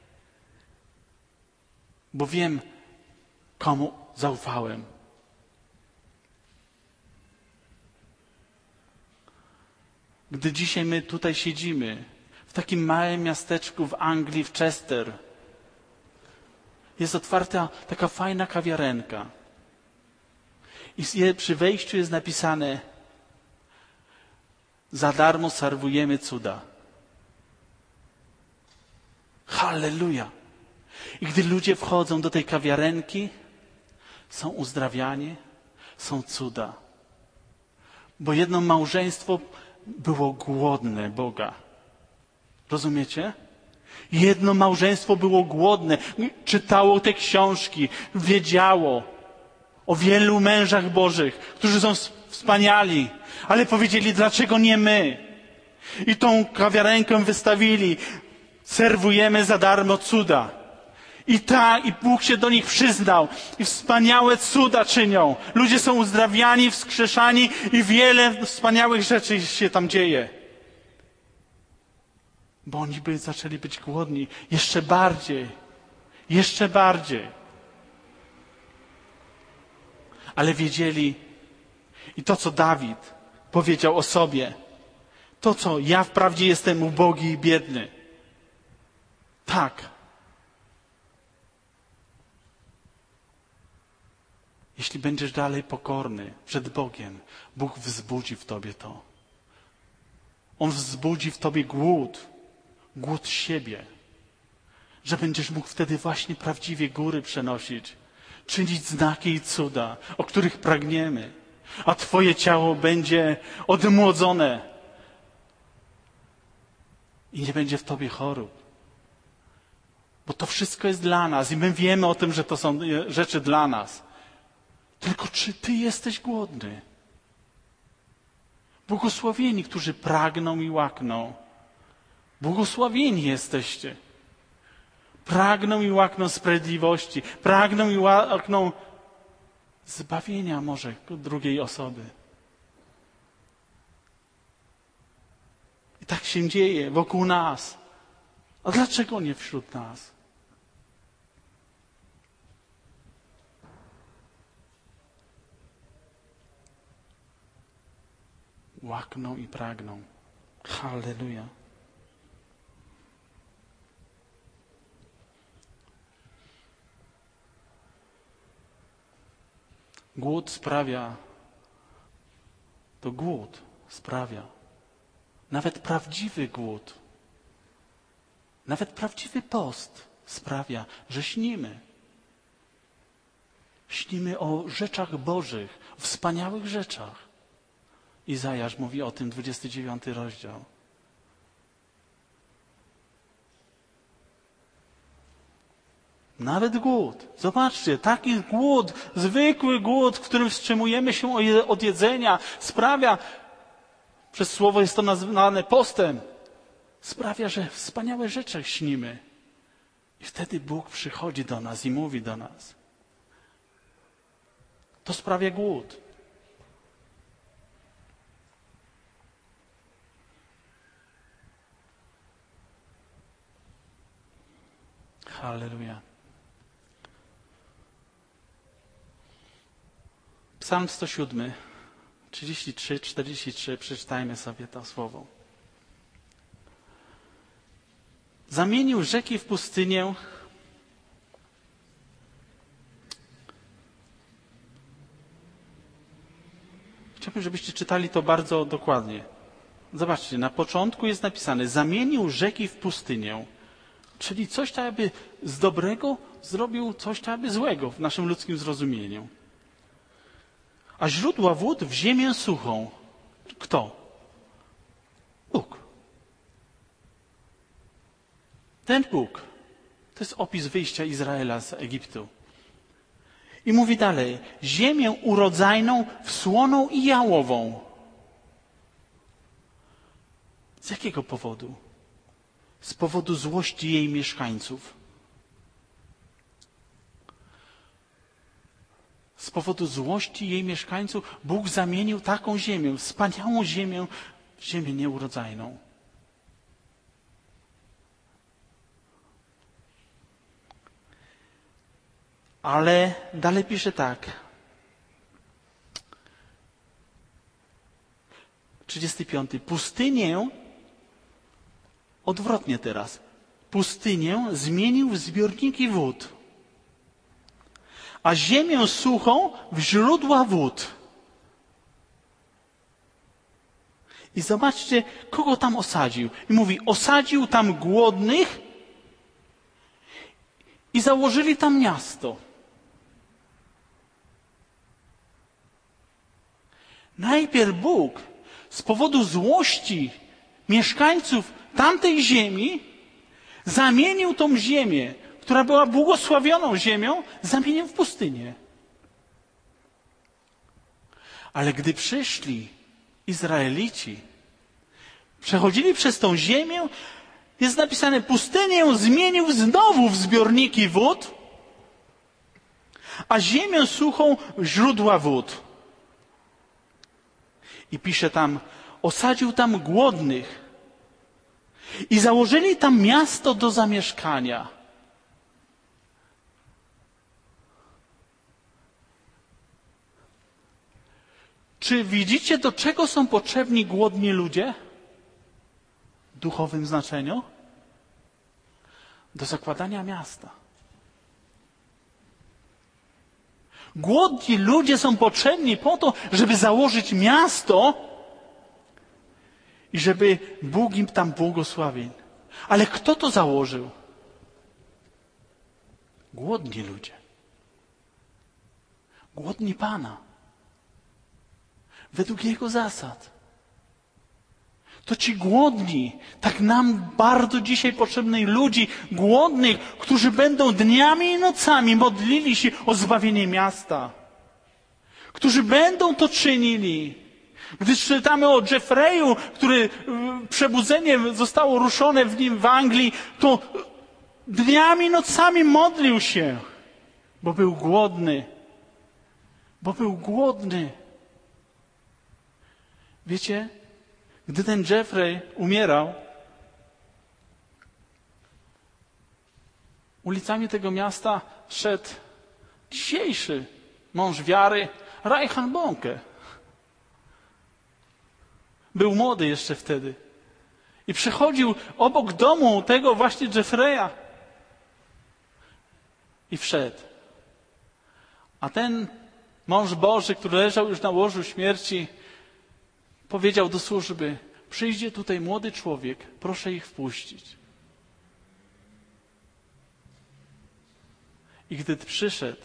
Bo wiem, komu zaufałem. Gdy dzisiaj my tutaj siedzimy, w takim małym miasteczku w Anglii, w Chester, jest otwarta taka fajna kawiarenka. I przy wejściu jest napisane: za darmo serwujemy cuda. Halleluja! I gdy ludzie wchodzą do tej kawiarenki, są uzdrawiani, są cuda. Bo jedno małżeństwo było głodne Boga. Rozumiecie? Jedno małżeństwo było głodne. Czytało te książki, wiedziało o wielu mężach Bożych, którzy są wspaniali, ale powiedzieli, dlaczego nie my? I tą kawiarenkę wystawili. Serwujemy za darmo cuda. I Bóg się do nich przyznał. I wspaniałe cuda czynią. Ludzie są uzdrawiani, wskrzeszani i wiele wspaniałych rzeczy się tam dzieje. Bo oni by zaczęli być głodni jeszcze bardziej. Jeszcze bardziej. Ale wiedzieli i to, co Dawid powiedział o sobie, to, co ja wprawdzie jestem ubogi i biedny. Tak. Jeśli będziesz dalej pokorny przed Bogiem, Bóg wzbudzi w tobie to. On wzbudzi w tobie głód siebie, że będziesz mógł wtedy właśnie prawdziwie góry przenosić, czynić znaki i cuda, o których pragniemy, a twoje ciało będzie odmłodzone i nie będzie w tobie chorób. Bo to wszystko jest dla nas i my wiemy o tym, że to są rzeczy dla nas. Tylko czy ty jesteś głodny? Błogosławieni, którzy pragną i łakną. Błogosławieni jesteście. Pragną i łakną sprawiedliwości. Pragną i łakną zbawienia może drugiej osoby. I tak się dzieje wokół nas. A dlaczego nie wśród nas? Łakną i pragną. Halleluja. Głód sprawia, nawet prawdziwy głód, nawet prawdziwy post sprawia, że śnimy. Śnimy o rzeczach Bożych, o wspaniałych rzeczach. Izajasz mówi o tym, 29 rozdział. Nawet głód. Zobaczcie, taki głód, zwykły głód, w którym wstrzymujemy się od jedzenia, sprawia, przez słowo jest to nazwane postem, sprawia, że wspaniałe rzeczy śnimy. I wtedy Bóg przychodzi do nas i mówi do nas. To sprawia głód. Halleluja. Psalm 107, 33, 43, przeczytajmy sobie to słowo. Zamienił rzeki w pustynię, chciałbym, żebyście czytali to bardzo dokładnie. Zobaczcie, na początku jest napisane, zamienił rzeki w pustynię, czyli coś tak jakby z dobrego zrobił coś tak jakby złego w naszym ludzkim zrozumieniu. A źródła wód w ziemię suchą. Kto? Bóg. Ten Bóg. To jest opis wyjścia Izraela z Egiptu. I mówi dalej. Ziemię urodzajną, wsłoną i jałową. Z jakiego powodu? Z powodu złości jej mieszkańców. Z powodu złości jej mieszkańców Bóg zamienił taką ziemię, wspaniałą ziemię, w ziemię nieurodzajną. Ale dalej pisze tak. 35. Pustynię, odwrotnie teraz, pustynię zmienił w zbiorniki wód, a ziemię suchą w źródła wód. I zobaczcie, kogo tam osadził. I mówi, osadził tam głodnych i założyli tam miasto. Najpierw Bóg z powodu złości mieszkańców tamtej ziemi zamienił tą ziemię, która była błogosławioną ziemią, zamienił w pustynię. Ale gdy przyszli Izraelici, przechodzili przez tą ziemię, jest napisane, pustynię zmienił znowu w zbiorniki wód, a ziemię suchą w źródła wód. I pisze tam, osadził tam głodnych i założyli tam miasto do zamieszkania. Czy widzicie, do czego są potrzebni głodni ludzie? W duchowym znaczeniu? Do zakładania miasta. Głodni ludzie są potrzebni po to, żeby założyć miasto i żeby Bóg im tam błogosławił. Ale kto to założył? Głodni ludzie. Głodni Pana. Według Jego zasad. To ci głodni, tak nam bardzo dzisiaj potrzebnych ludzi, głodnych, którzy będą dniami i nocami modlili się o zbawienie miasta. Którzy będą to czynili. Gdy czytamy o Jeffreyu, który przebudzenie zostało ruszone w nim w Anglii, to dniami i nocami modlił się, bo był głodny. Bo był głodny. Wiecie, gdy ten Jeffrey umierał, ulicami tego miasta szedł dzisiejszy mąż wiary, Reinhard Bonke. Był młody jeszcze wtedy. I przechodził obok domu tego właśnie Jeffreya. I wszedł. A ten mąż Boży, który leżał już na łożu śmierci, powiedział do służby, przyjdzie tutaj młody człowiek, proszę ich wpuścić. I gdy przyszedł,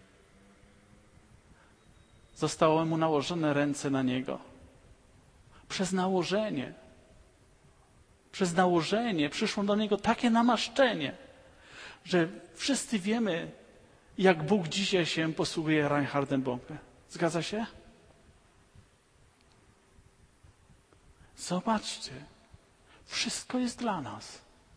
zostały mu nałożone ręce na niego. Przez nałożenie przyszło do niego takie namaszczenie, że wszyscy wiemy, jak Bóg dzisiaj się posługuje Reinhardem Bonke. Zgadza się? Zobaczcie, wszystko jest dla nas.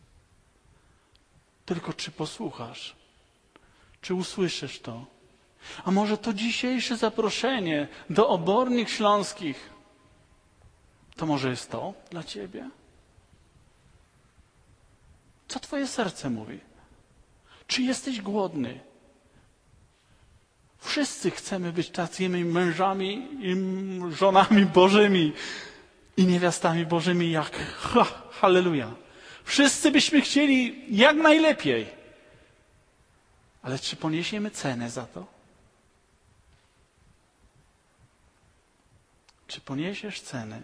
Tylko czy posłuchasz? Czy usłyszysz to? A może to dzisiejsze zaproszenie do Obornik Śląskich, to może jest to dla ciebie? Co twoje serce mówi? Czy jesteś głodny? Wszyscy chcemy być tacymi mężami i żonami Bożymi i niewiastami Bożymi jak halleluja. Wszyscy byśmy chcieli jak najlepiej. Ale czy poniesiemy cenę za to? Czy poniesiesz cenę?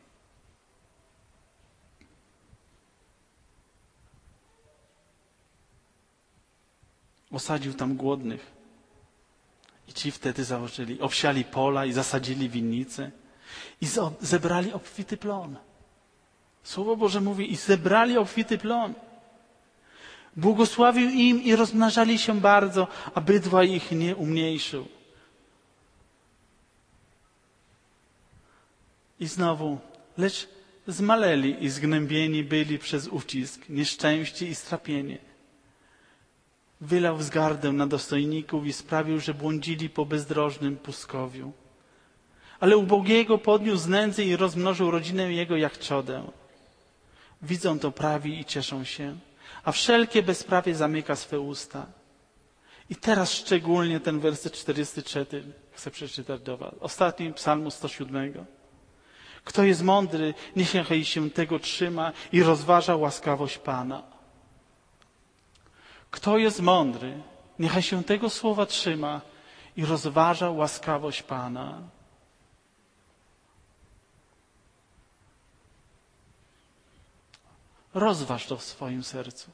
Osadził tam głodnych. I ci wtedy założyli, obsiali pola i zasadzili winnice i zebrali obfity plon. Słowo Boże mówi, i zebrali obfity plon. Błogosławił im i rozmnażali się bardzo, a bydła ich nie umniejszył. I znowu, lecz zmaleli i zgnębieni byli przez ucisk, nieszczęście i strapienie. Wylał wzgardę na dostojników i sprawił, że błądzili po bezdrożnym pustkowiu. Ale ubogiego podniósł z nędzy i rozmnożył rodzinę jego jak trzodę. Widzą to prawi i cieszą się, a wszelkie bezprawie zamyka swe usta. I teraz szczególnie ten werset 43 chcę przeczytać do was. Ostatni psalmu 107. Kto jest mądry, niechaj się tego trzyma i rozważa łaskawość Pana. Kto jest mądry, niechaj się tego słowa trzyma i rozważa łaskawość Pana. Rozważ to w swoim sercu.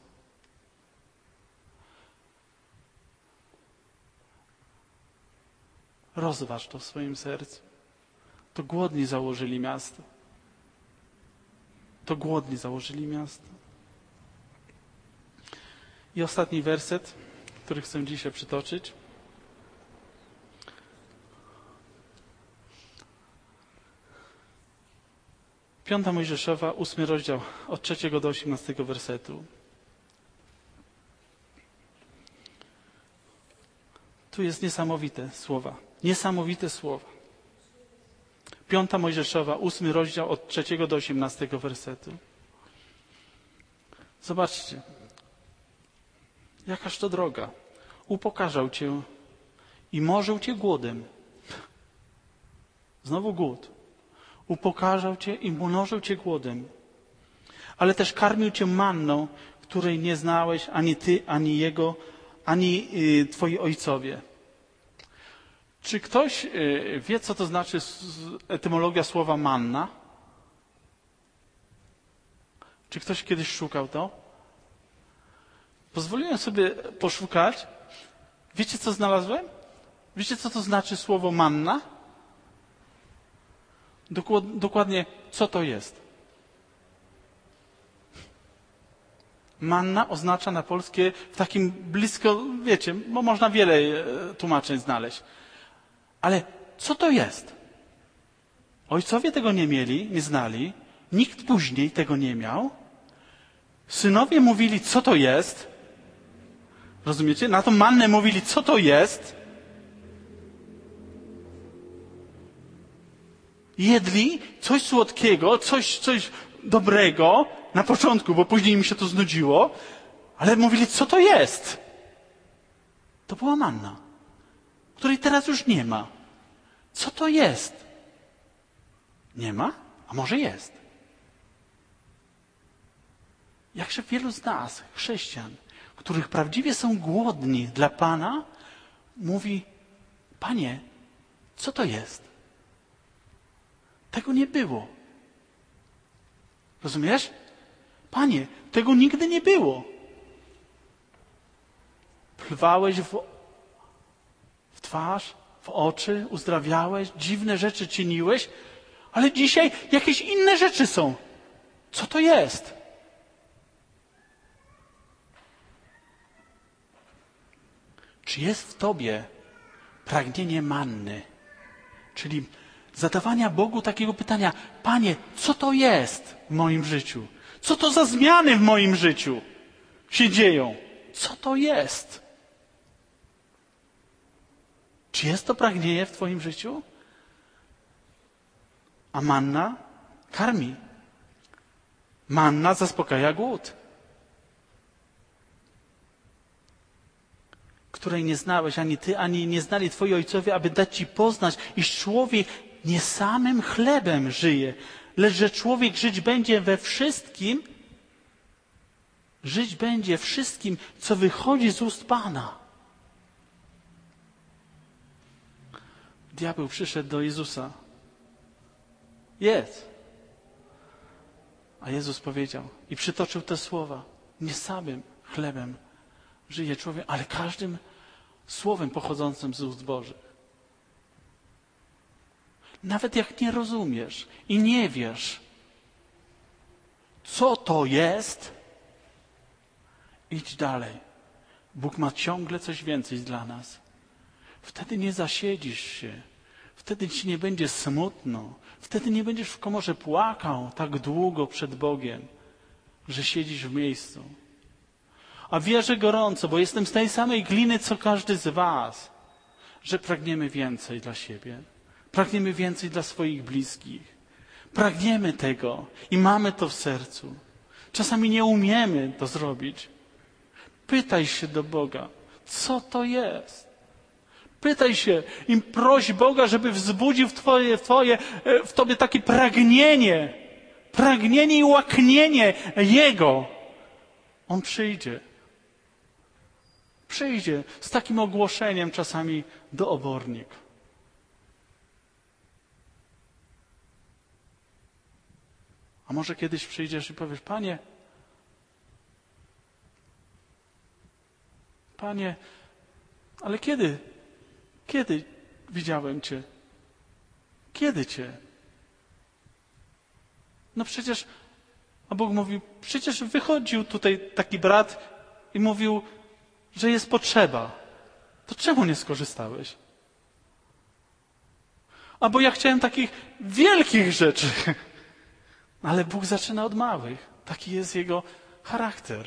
Rozważ to w swoim sercu. To głodni założyli miasto. To głodni założyli miasto. I ostatni werset, który chcę dzisiaj przytoczyć. Piąta Mojżeszowa, 8 rozdział, od 3 do 18 wersetu. Tu jest niesamowite słowa. Niesamowite słowa. Piąta Mojżeszowa, 8 rozdział, od 3 do 18 wersetu. Zobaczcie. Jakaż to droga. Upokarzał cię i morzył cię głodem. Znowu głód. Upokarzał cię i mnożył cię głodem. Ale też karmił cię manną, której nie znałeś ani ty, ani jego, ani twoi ojcowie. Czy ktoś wie, co to znaczy etymologia słowa manna? Czy ktoś kiedyś szukał to? Pozwoliłem sobie poszukać. Wiecie, co znalazłem? Wiecie, co to znaczy słowo manna? Dokładnie, co to jest? Manna oznacza na polskie w takim blisko, wiecie, bo można wiele tłumaczeń znaleźć. Ale co to jest? Ojcowie tego nie mieli, nie znali. Nikt później tego nie miał. Synowie mówili, co to jest. Rozumiecie? Na tą mannę mówili, co to jest. Jedli coś słodkiego, coś dobrego na początku, bo później im się to znudziło, ale mówili, co to jest. To była manna, której teraz już nie ma. Co to jest? Nie ma? A może jest? Jakże wielu z nas, chrześcijan, których prawdziwie są głodni dla Pana, mówi, Panie, co to jest? Tego nie było. Rozumiesz? Panie, tego nigdy nie było. Plwałeś w twarz, w oczy, uzdrawiałeś, dziwne rzeczy czyniłeś, ale dzisiaj jakieś inne rzeczy są. Co to jest? Czy jest w tobie pragnienie manny? Czyli zadawania Bogu takiego pytania: Panie, co to jest w moim życiu? Co to za zmiany w moim życiu się dzieją? Co to jest? Czy jest to pragnienie w twoim życiu? A manna karmi. Manna zaspokaja głód, której nie znałeś ani ty, ani nie znali twoi ojcowie, aby dać ci poznać, iż człowiek nie samym chlebem żyje, lecz że człowiek żyć będzie wszystkim, co wychodzi z ust Pana. Diabeł przyszedł do Jezusa. Jedz. A Jezus powiedział i przytoczył te słowa: nie samym chlebem żyje człowiek, ale każdym słowem pochodzącym z ust Bożych. Nawet jak nie rozumiesz i nie wiesz, co to jest, idź dalej. Bóg ma ciągle coś więcej dla nas. Wtedy nie zasiedzisz się. Wtedy ci nie będzie smutno. Wtedy nie będziesz w komorze płakał tak długo przed Bogiem, że siedzisz w miejscu. A wierzę gorąco, bo jestem z tej samej gliny, co każdy z was, że pragniemy więcej dla siebie. Pragniemy więcej dla swoich bliskich. Pragniemy tego i mamy to w sercu. Czasami nie umiemy to zrobić. Pytaj się do Boga, co to jest. Pytaj się i proś Boga, żeby wzbudził w tobie takie pragnienie i łaknienie Jego. On przyjdzie. Przyjdzie z takim ogłoszeniem czasami do obornik. A może kiedyś przyjdziesz i powiesz: Panie, ale kiedy widziałem Cię? Kiedy Cię? No przecież, a Bóg mówi, przecież wychodził tutaj taki brat i mówił, że jest potrzeba. To czemu nie skorzystałeś? A bo ja chciałem takich wielkich rzeczy. Ale Bóg zaczyna od małych. Taki jest Jego charakter.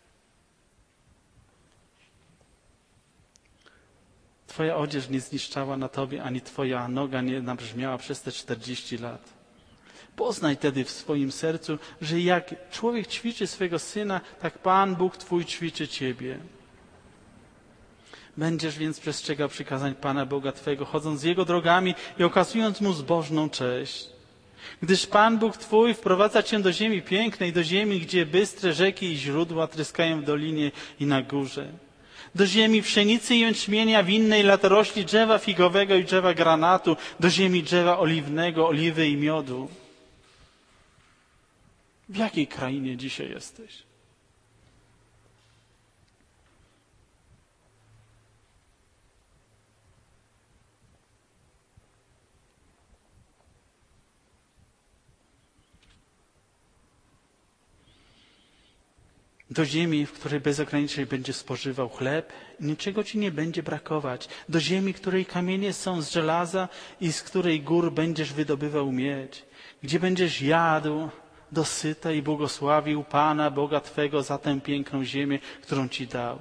Twoja odzież nie zniszczała na tobie, ani twoja noga nie nabrzmiała przez te 40 lat. Poznaj tedy w swoim sercu, że jak człowiek ćwiczy swego syna, tak Pan Bóg twój ćwiczy ciebie. Będziesz więc przestrzegał przykazań Pana Boga twego, chodząc Jego drogami i okazując Mu zbożną cześć. Gdyż Pan Bóg twój wprowadza cię do ziemi pięknej, do ziemi, gdzie bystre rzeki i źródła tryskają w dolinie i na górze. Do ziemi pszenicy i jęczmienia, winnej, latorośli, drzewa figowego i drzewa granatu, do ziemi drzewa oliwnego, oliwy i miodu. W jakiej krainie dzisiaj jesteś? Do ziemi, w której bezogranicznie będziesz spożywał chleb, niczego ci nie będzie brakować. Do ziemi, której kamienie są z żelaza i z której gór będziesz wydobywał miedź. Gdzie będziesz jadł dosyta i błogosławił Pana Boga twego za tę piękną ziemię, którą ci dał.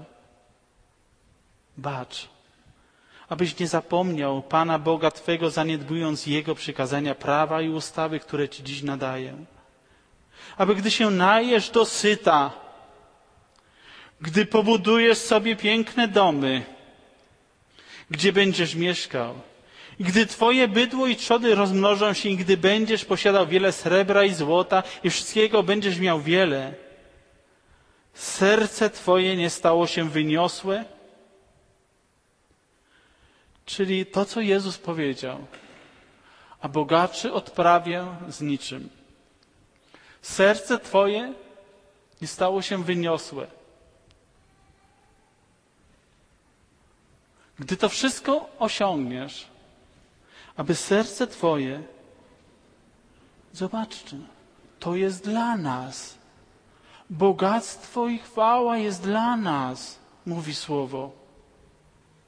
Bacz, abyś nie zapomniał Pana Boga twego, zaniedbując Jego przykazania, prawa i ustawy, które ci dziś nadaję. Aby gdy się najesz dosyta, gdy pobudujesz sobie piękne domy, gdzie będziesz mieszkał, i gdy twoje bydło i trzody rozmnożą się, i gdy będziesz posiadał wiele srebra i złota i wszystkiego będziesz miał wiele, serce twoje nie stało się wyniosłe? Czyli to, co Jezus powiedział, a bogaczy odprawię z niczym. Serce twoje nie stało się wyniosłe. Gdy to wszystko osiągniesz, aby serce twoje, zobaczcie, to jest dla nas. Bogactwo i chwała jest dla nas, mówi Słowo.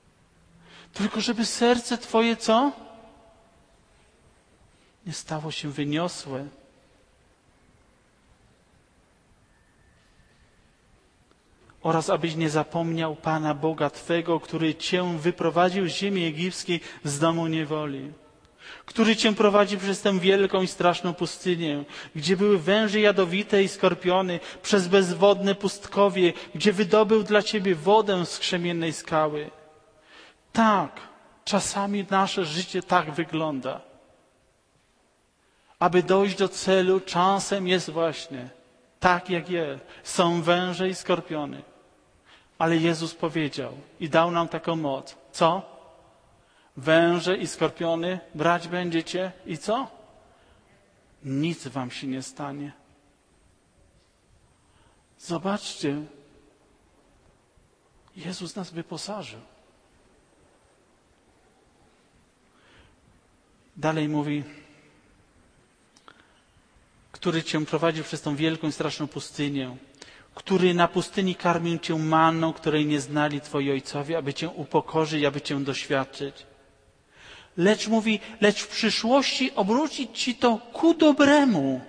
Tylko żeby serce twoje co? Nie stało się wyniosłe. Oraz abyś nie zapomniał Pana Boga Twego, który Cię wyprowadził z ziemi egipskiej, z domu niewoli. Który Cię prowadzi przez tę wielką i straszną pustynię, gdzie były węże jadowite i skorpiony, przez bezwodne pustkowie, gdzie wydobył dla Ciebie wodę z krzemiennej skały. Tak, czasami nasze życie tak wygląda. Aby dojść do celu, czasem jest właśnie tak, jak jest. Są węże i skorpiony. Ale Jezus powiedział i dał nam taką moc. Co? Węże i skorpiony brać będziecie i co? Nic wam się nie stanie. Zobaczcie, Jezus nas wyposażył. Dalej mówi, który Cię prowadził przez tą wielką i straszną pustynię, który na pustyni karmił Cię manną, której nie znali Twoi ojcowie, aby Cię upokorzyć, aby Cię doświadczyć. Lecz mówi, lecz w przyszłości obrócić Ci to ku dobremu.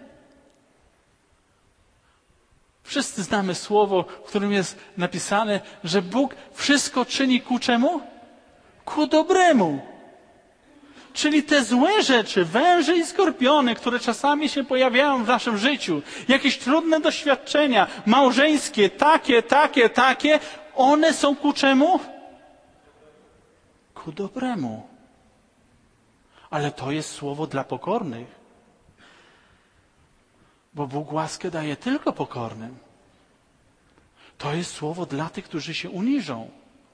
Wszyscy znamy słowo, w którym jest napisane, że Bóg wszystko czyni ku czemu? Ku dobremu. Czyli te złe rzeczy, węże i skorpiony, które czasami się pojawiają w naszym życiu, jakieś trudne doświadczenia małżeńskie, takie, one są ku czemu? Ku dobremu. Ale to jest słowo dla pokornych. Bo Bóg łaskę daje tylko pokornym. To jest słowo dla tych, którzy się uniżą.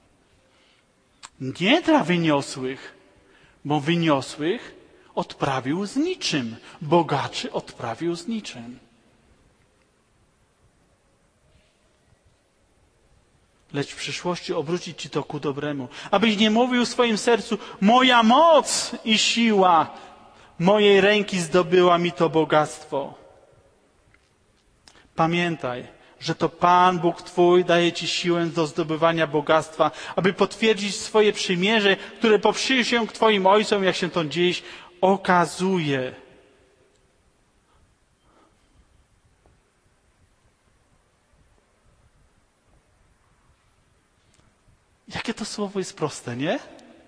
Nie dla wyniosłych. Bo wyniosłych odprawił z niczym. Bogaczy odprawił z niczym. Lecz w przyszłości obrócić Ci to ku dobremu. Abyś nie mówił w swoim sercu, moja moc i siła mojej ręki zdobyła mi to bogactwo. Pamiętaj, że to Pan Bóg Twój daje Ci siłę do zdobywania bogactwa, aby potwierdzić swoje przymierze, które poprzysiągł Twoim ojcom, jak się to dziś okazuje. Jakie to słowo jest proste, nie?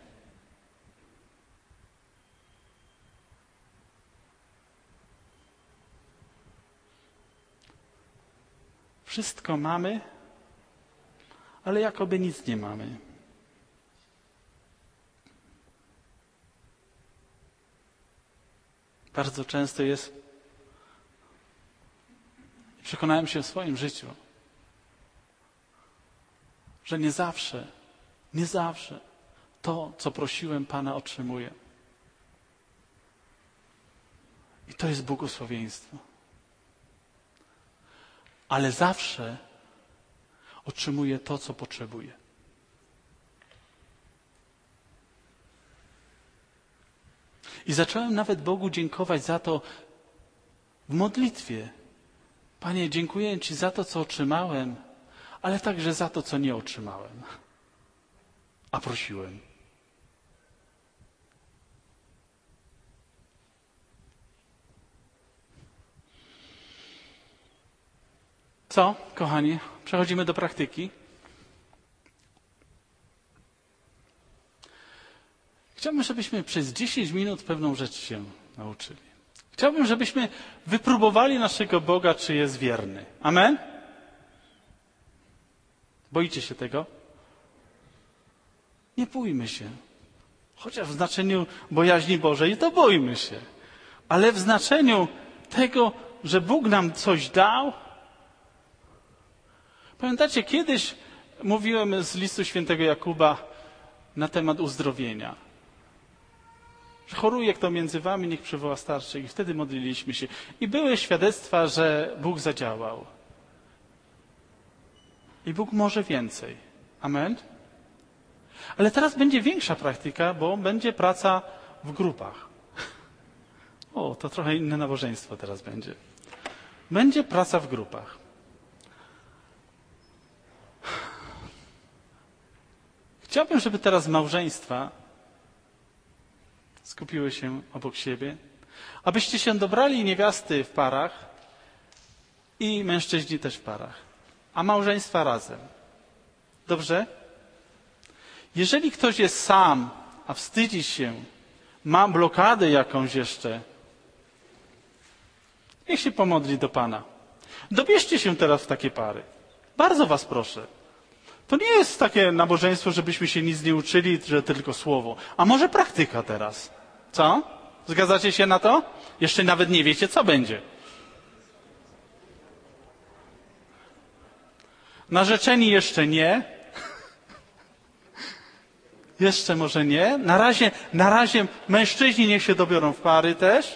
Wszystko mamy, ale jakoby nic nie mamy. Bardzo często jest, przekonałem się w swoim życiu, że nie zawsze to, co prosiłem Pana, otrzymuję. I to jest błogosławieństwo. Ale zawsze otrzymuję to, co potrzebuję. I zacząłem nawet Bogu dziękować za to w modlitwie. Panie, dziękuję Ci za to, co otrzymałem, ale także za to, co nie otrzymałem. A prosiłem. Co, kochani? Przechodzimy do praktyki. Chciałbym, żebyśmy przez 10 minut pewną rzecz się nauczyli. Chciałbym, żebyśmy wypróbowali naszego Boga, czy jest wierny. Amen? Boicie się tego? Nie bójmy się. Chociaż w znaczeniu bojaźni Bożej, to bójmy się. Ale w znaczeniu tego, że Bóg nam coś dał. Pamiętacie, kiedyś mówiłem z listu świętego Jakuba na temat uzdrowienia. Że choruje kto między wami, niech przywoła starszych. I wtedy modliliśmy się. I były świadectwa, że Bóg zadziałał. I Bóg może więcej. Amen? Ale teraz będzie większa praktyka, bo będzie praca w grupach. O, to trochę inne nabożeństwo teraz będzie. Będzie praca w grupach. Chciałbym, żeby teraz małżeństwa skupiły się obok siebie, abyście się dobrali niewiasty w parach i mężczyźni też w parach, a małżeństwa razem. Dobrze? Jeżeli ktoś jest sam, a wstydzi się, ma blokadę jakąś jeszcze, niech się pomodli do Pana. Dobierzcie się teraz w takie pary. Bardzo was proszę. To nie jest takie nabożeństwo, żebyśmy się nic nie uczyli, że tylko słowo. A może praktyka teraz? Co? Zgadzacie się na to? Jeszcze nawet nie wiecie, co będzie. Narzeczeni jeszcze nie. Jeszcze może nie. Na razie mężczyźni niech się dobiorą w pary też.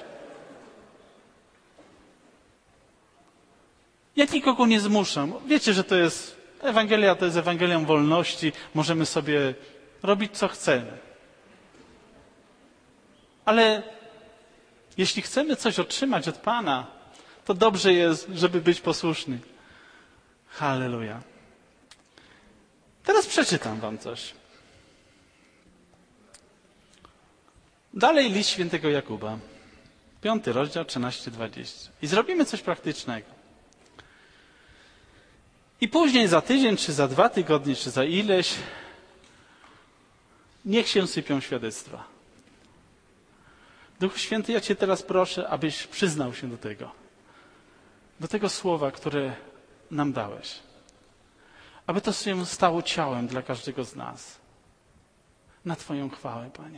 Ja nikogo nie zmuszam. Wiecie, że to jest Ewangelia, to jest Ewangelią wolności. Możemy sobie robić, co chcemy. Ale jeśli chcemy coś otrzymać od Pana, to dobrze jest, żeby być posłuszny. Halleluja. Teraz przeczytam wam coś. Dalej list świętego Jakuba. 5 rozdział, 13-20. I zrobimy coś praktycznego. I później za tydzień, czy za 2 tygodnie, czy za ileś, niech się sypią świadectwa. Duchu Święty, ja Cię teraz proszę, abyś przyznał się do tego słowa, które nam dałeś. Aby to się stało ciałem dla każdego z nas. Na Twoją chwałę, Panie.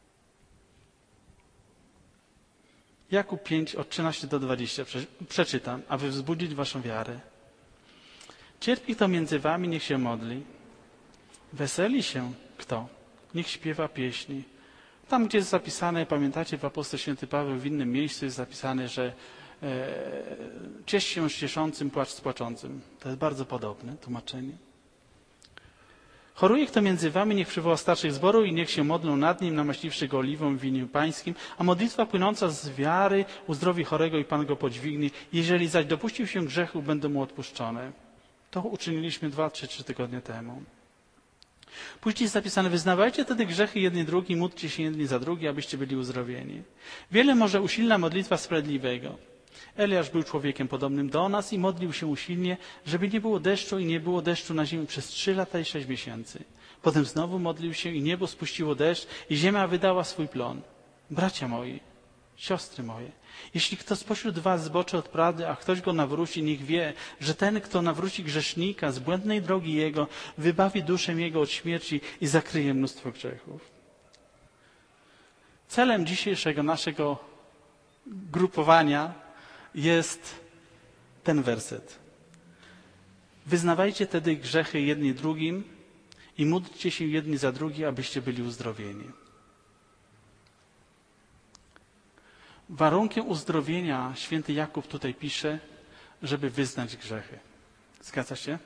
Jakub 5, od 13 do 20 przeczytam, aby wzbudzić waszą wiarę. Cierpi kto między wami, niech się modli. Weseli się kto? Niech śpiewa pieśni. Tam, gdzie jest zapisane, pamiętacie, w apostol święty Paweł w innym miejscu jest zapisane, że ciesz się z cieszącym, płacz z płaczącym. To jest bardzo podobne tłumaczenie. Choruje kto między wami, niech przywoła starszych zboru i niech się modlą nad nim, namaściwszy go oliwą w imieniu pańskim, a modlitwa płynąca z wiary uzdrowi chorego i Pan go podźwignie. Jeżeli zaś dopuścił się grzechu, będą mu odpuszczone. To uczyniliśmy 2 czy 3 tygodnie temu. Później jest zapisane, wyznawajcie wtedy grzechy jedni drugi, módlcie się jedni za drugi, abyście byli uzdrowieni. Wiele może usilna modlitwa sprawiedliwego. Eliasz był człowiekiem podobnym do nas i modlił się usilnie, żeby nie było deszczu i nie było deszczu na ziemi przez 3 lata i 6 miesięcy. Potem znowu modlił się i niebo spuściło deszcz i ziemia wydała swój plon. Bracia moi, siostry moje, jeśli kto spośród was zboczy od prawdy, a ktoś go nawróci, niech wie, że ten, kto nawróci grzesznika z błędnej drogi jego, wybawi duszę jego od śmierci i zakryje mnóstwo grzechów. Celem dzisiejszego naszego grupowania jest ten werset. Wyznawajcie wtedy grzechy jedni drugim i módlcie się jedni za drugi, abyście byli uzdrowieni. Warunkiem uzdrowienia święty Jakub tutaj pisze, żeby wyznać grzechy. Zgadza się?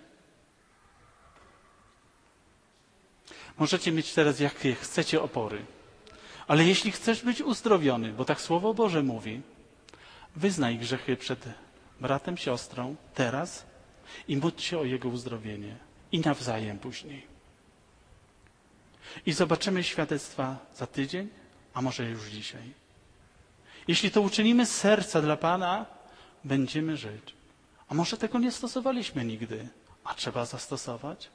Możecie mieć teraz jakie chcecie opory, ale jeśli chcesz być uzdrowiony, bo tak Słowo Boże mówi, wyznaj grzechy przed bratem, siostrą teraz i módl się o jego uzdrowienie i nawzajem później. I zobaczymy świadectwa za tydzień, a może już dzisiaj. Jeśli to uczynimy z serca dla Pana, będziemy żyć. A może tego nie stosowaliśmy nigdy, a trzeba zastosować?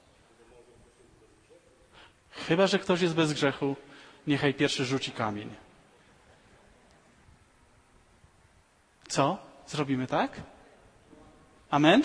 Chyba że ktoś jest bez grzechu, niechaj pierwszy rzuci kamień. Co? Zrobimy tak? Amen?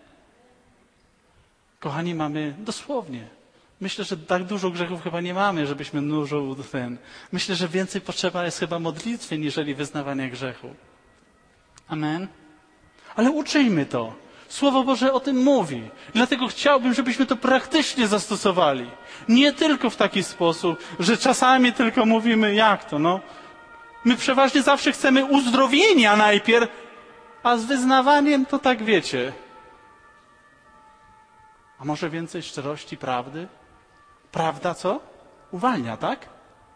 Kochani, mamy dosłownie. Myślę, że tak dużo grzechów chyba nie mamy, żebyśmy dużo Myślę, że więcej potrzeba jest chyba modlitwy, niżeli wyznawania grzechu. Amen? Ale uczyjmy to. Słowo Boże o tym mówi. Dlatego chciałbym, żebyśmy to praktycznie zastosowali. Nie tylko w taki sposób, że czasami tylko mówimy, jak to, no. My przeważnie zawsze chcemy uzdrowienia najpierw, a z wyznawaniem to tak wiecie. A może więcej szczerości, prawdy? Prawda co? Uwalnia, tak?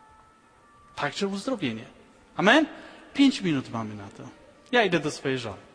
Także uzdrowienie. Amen? 5 minut mamy na to. Ja idę do swojej żony.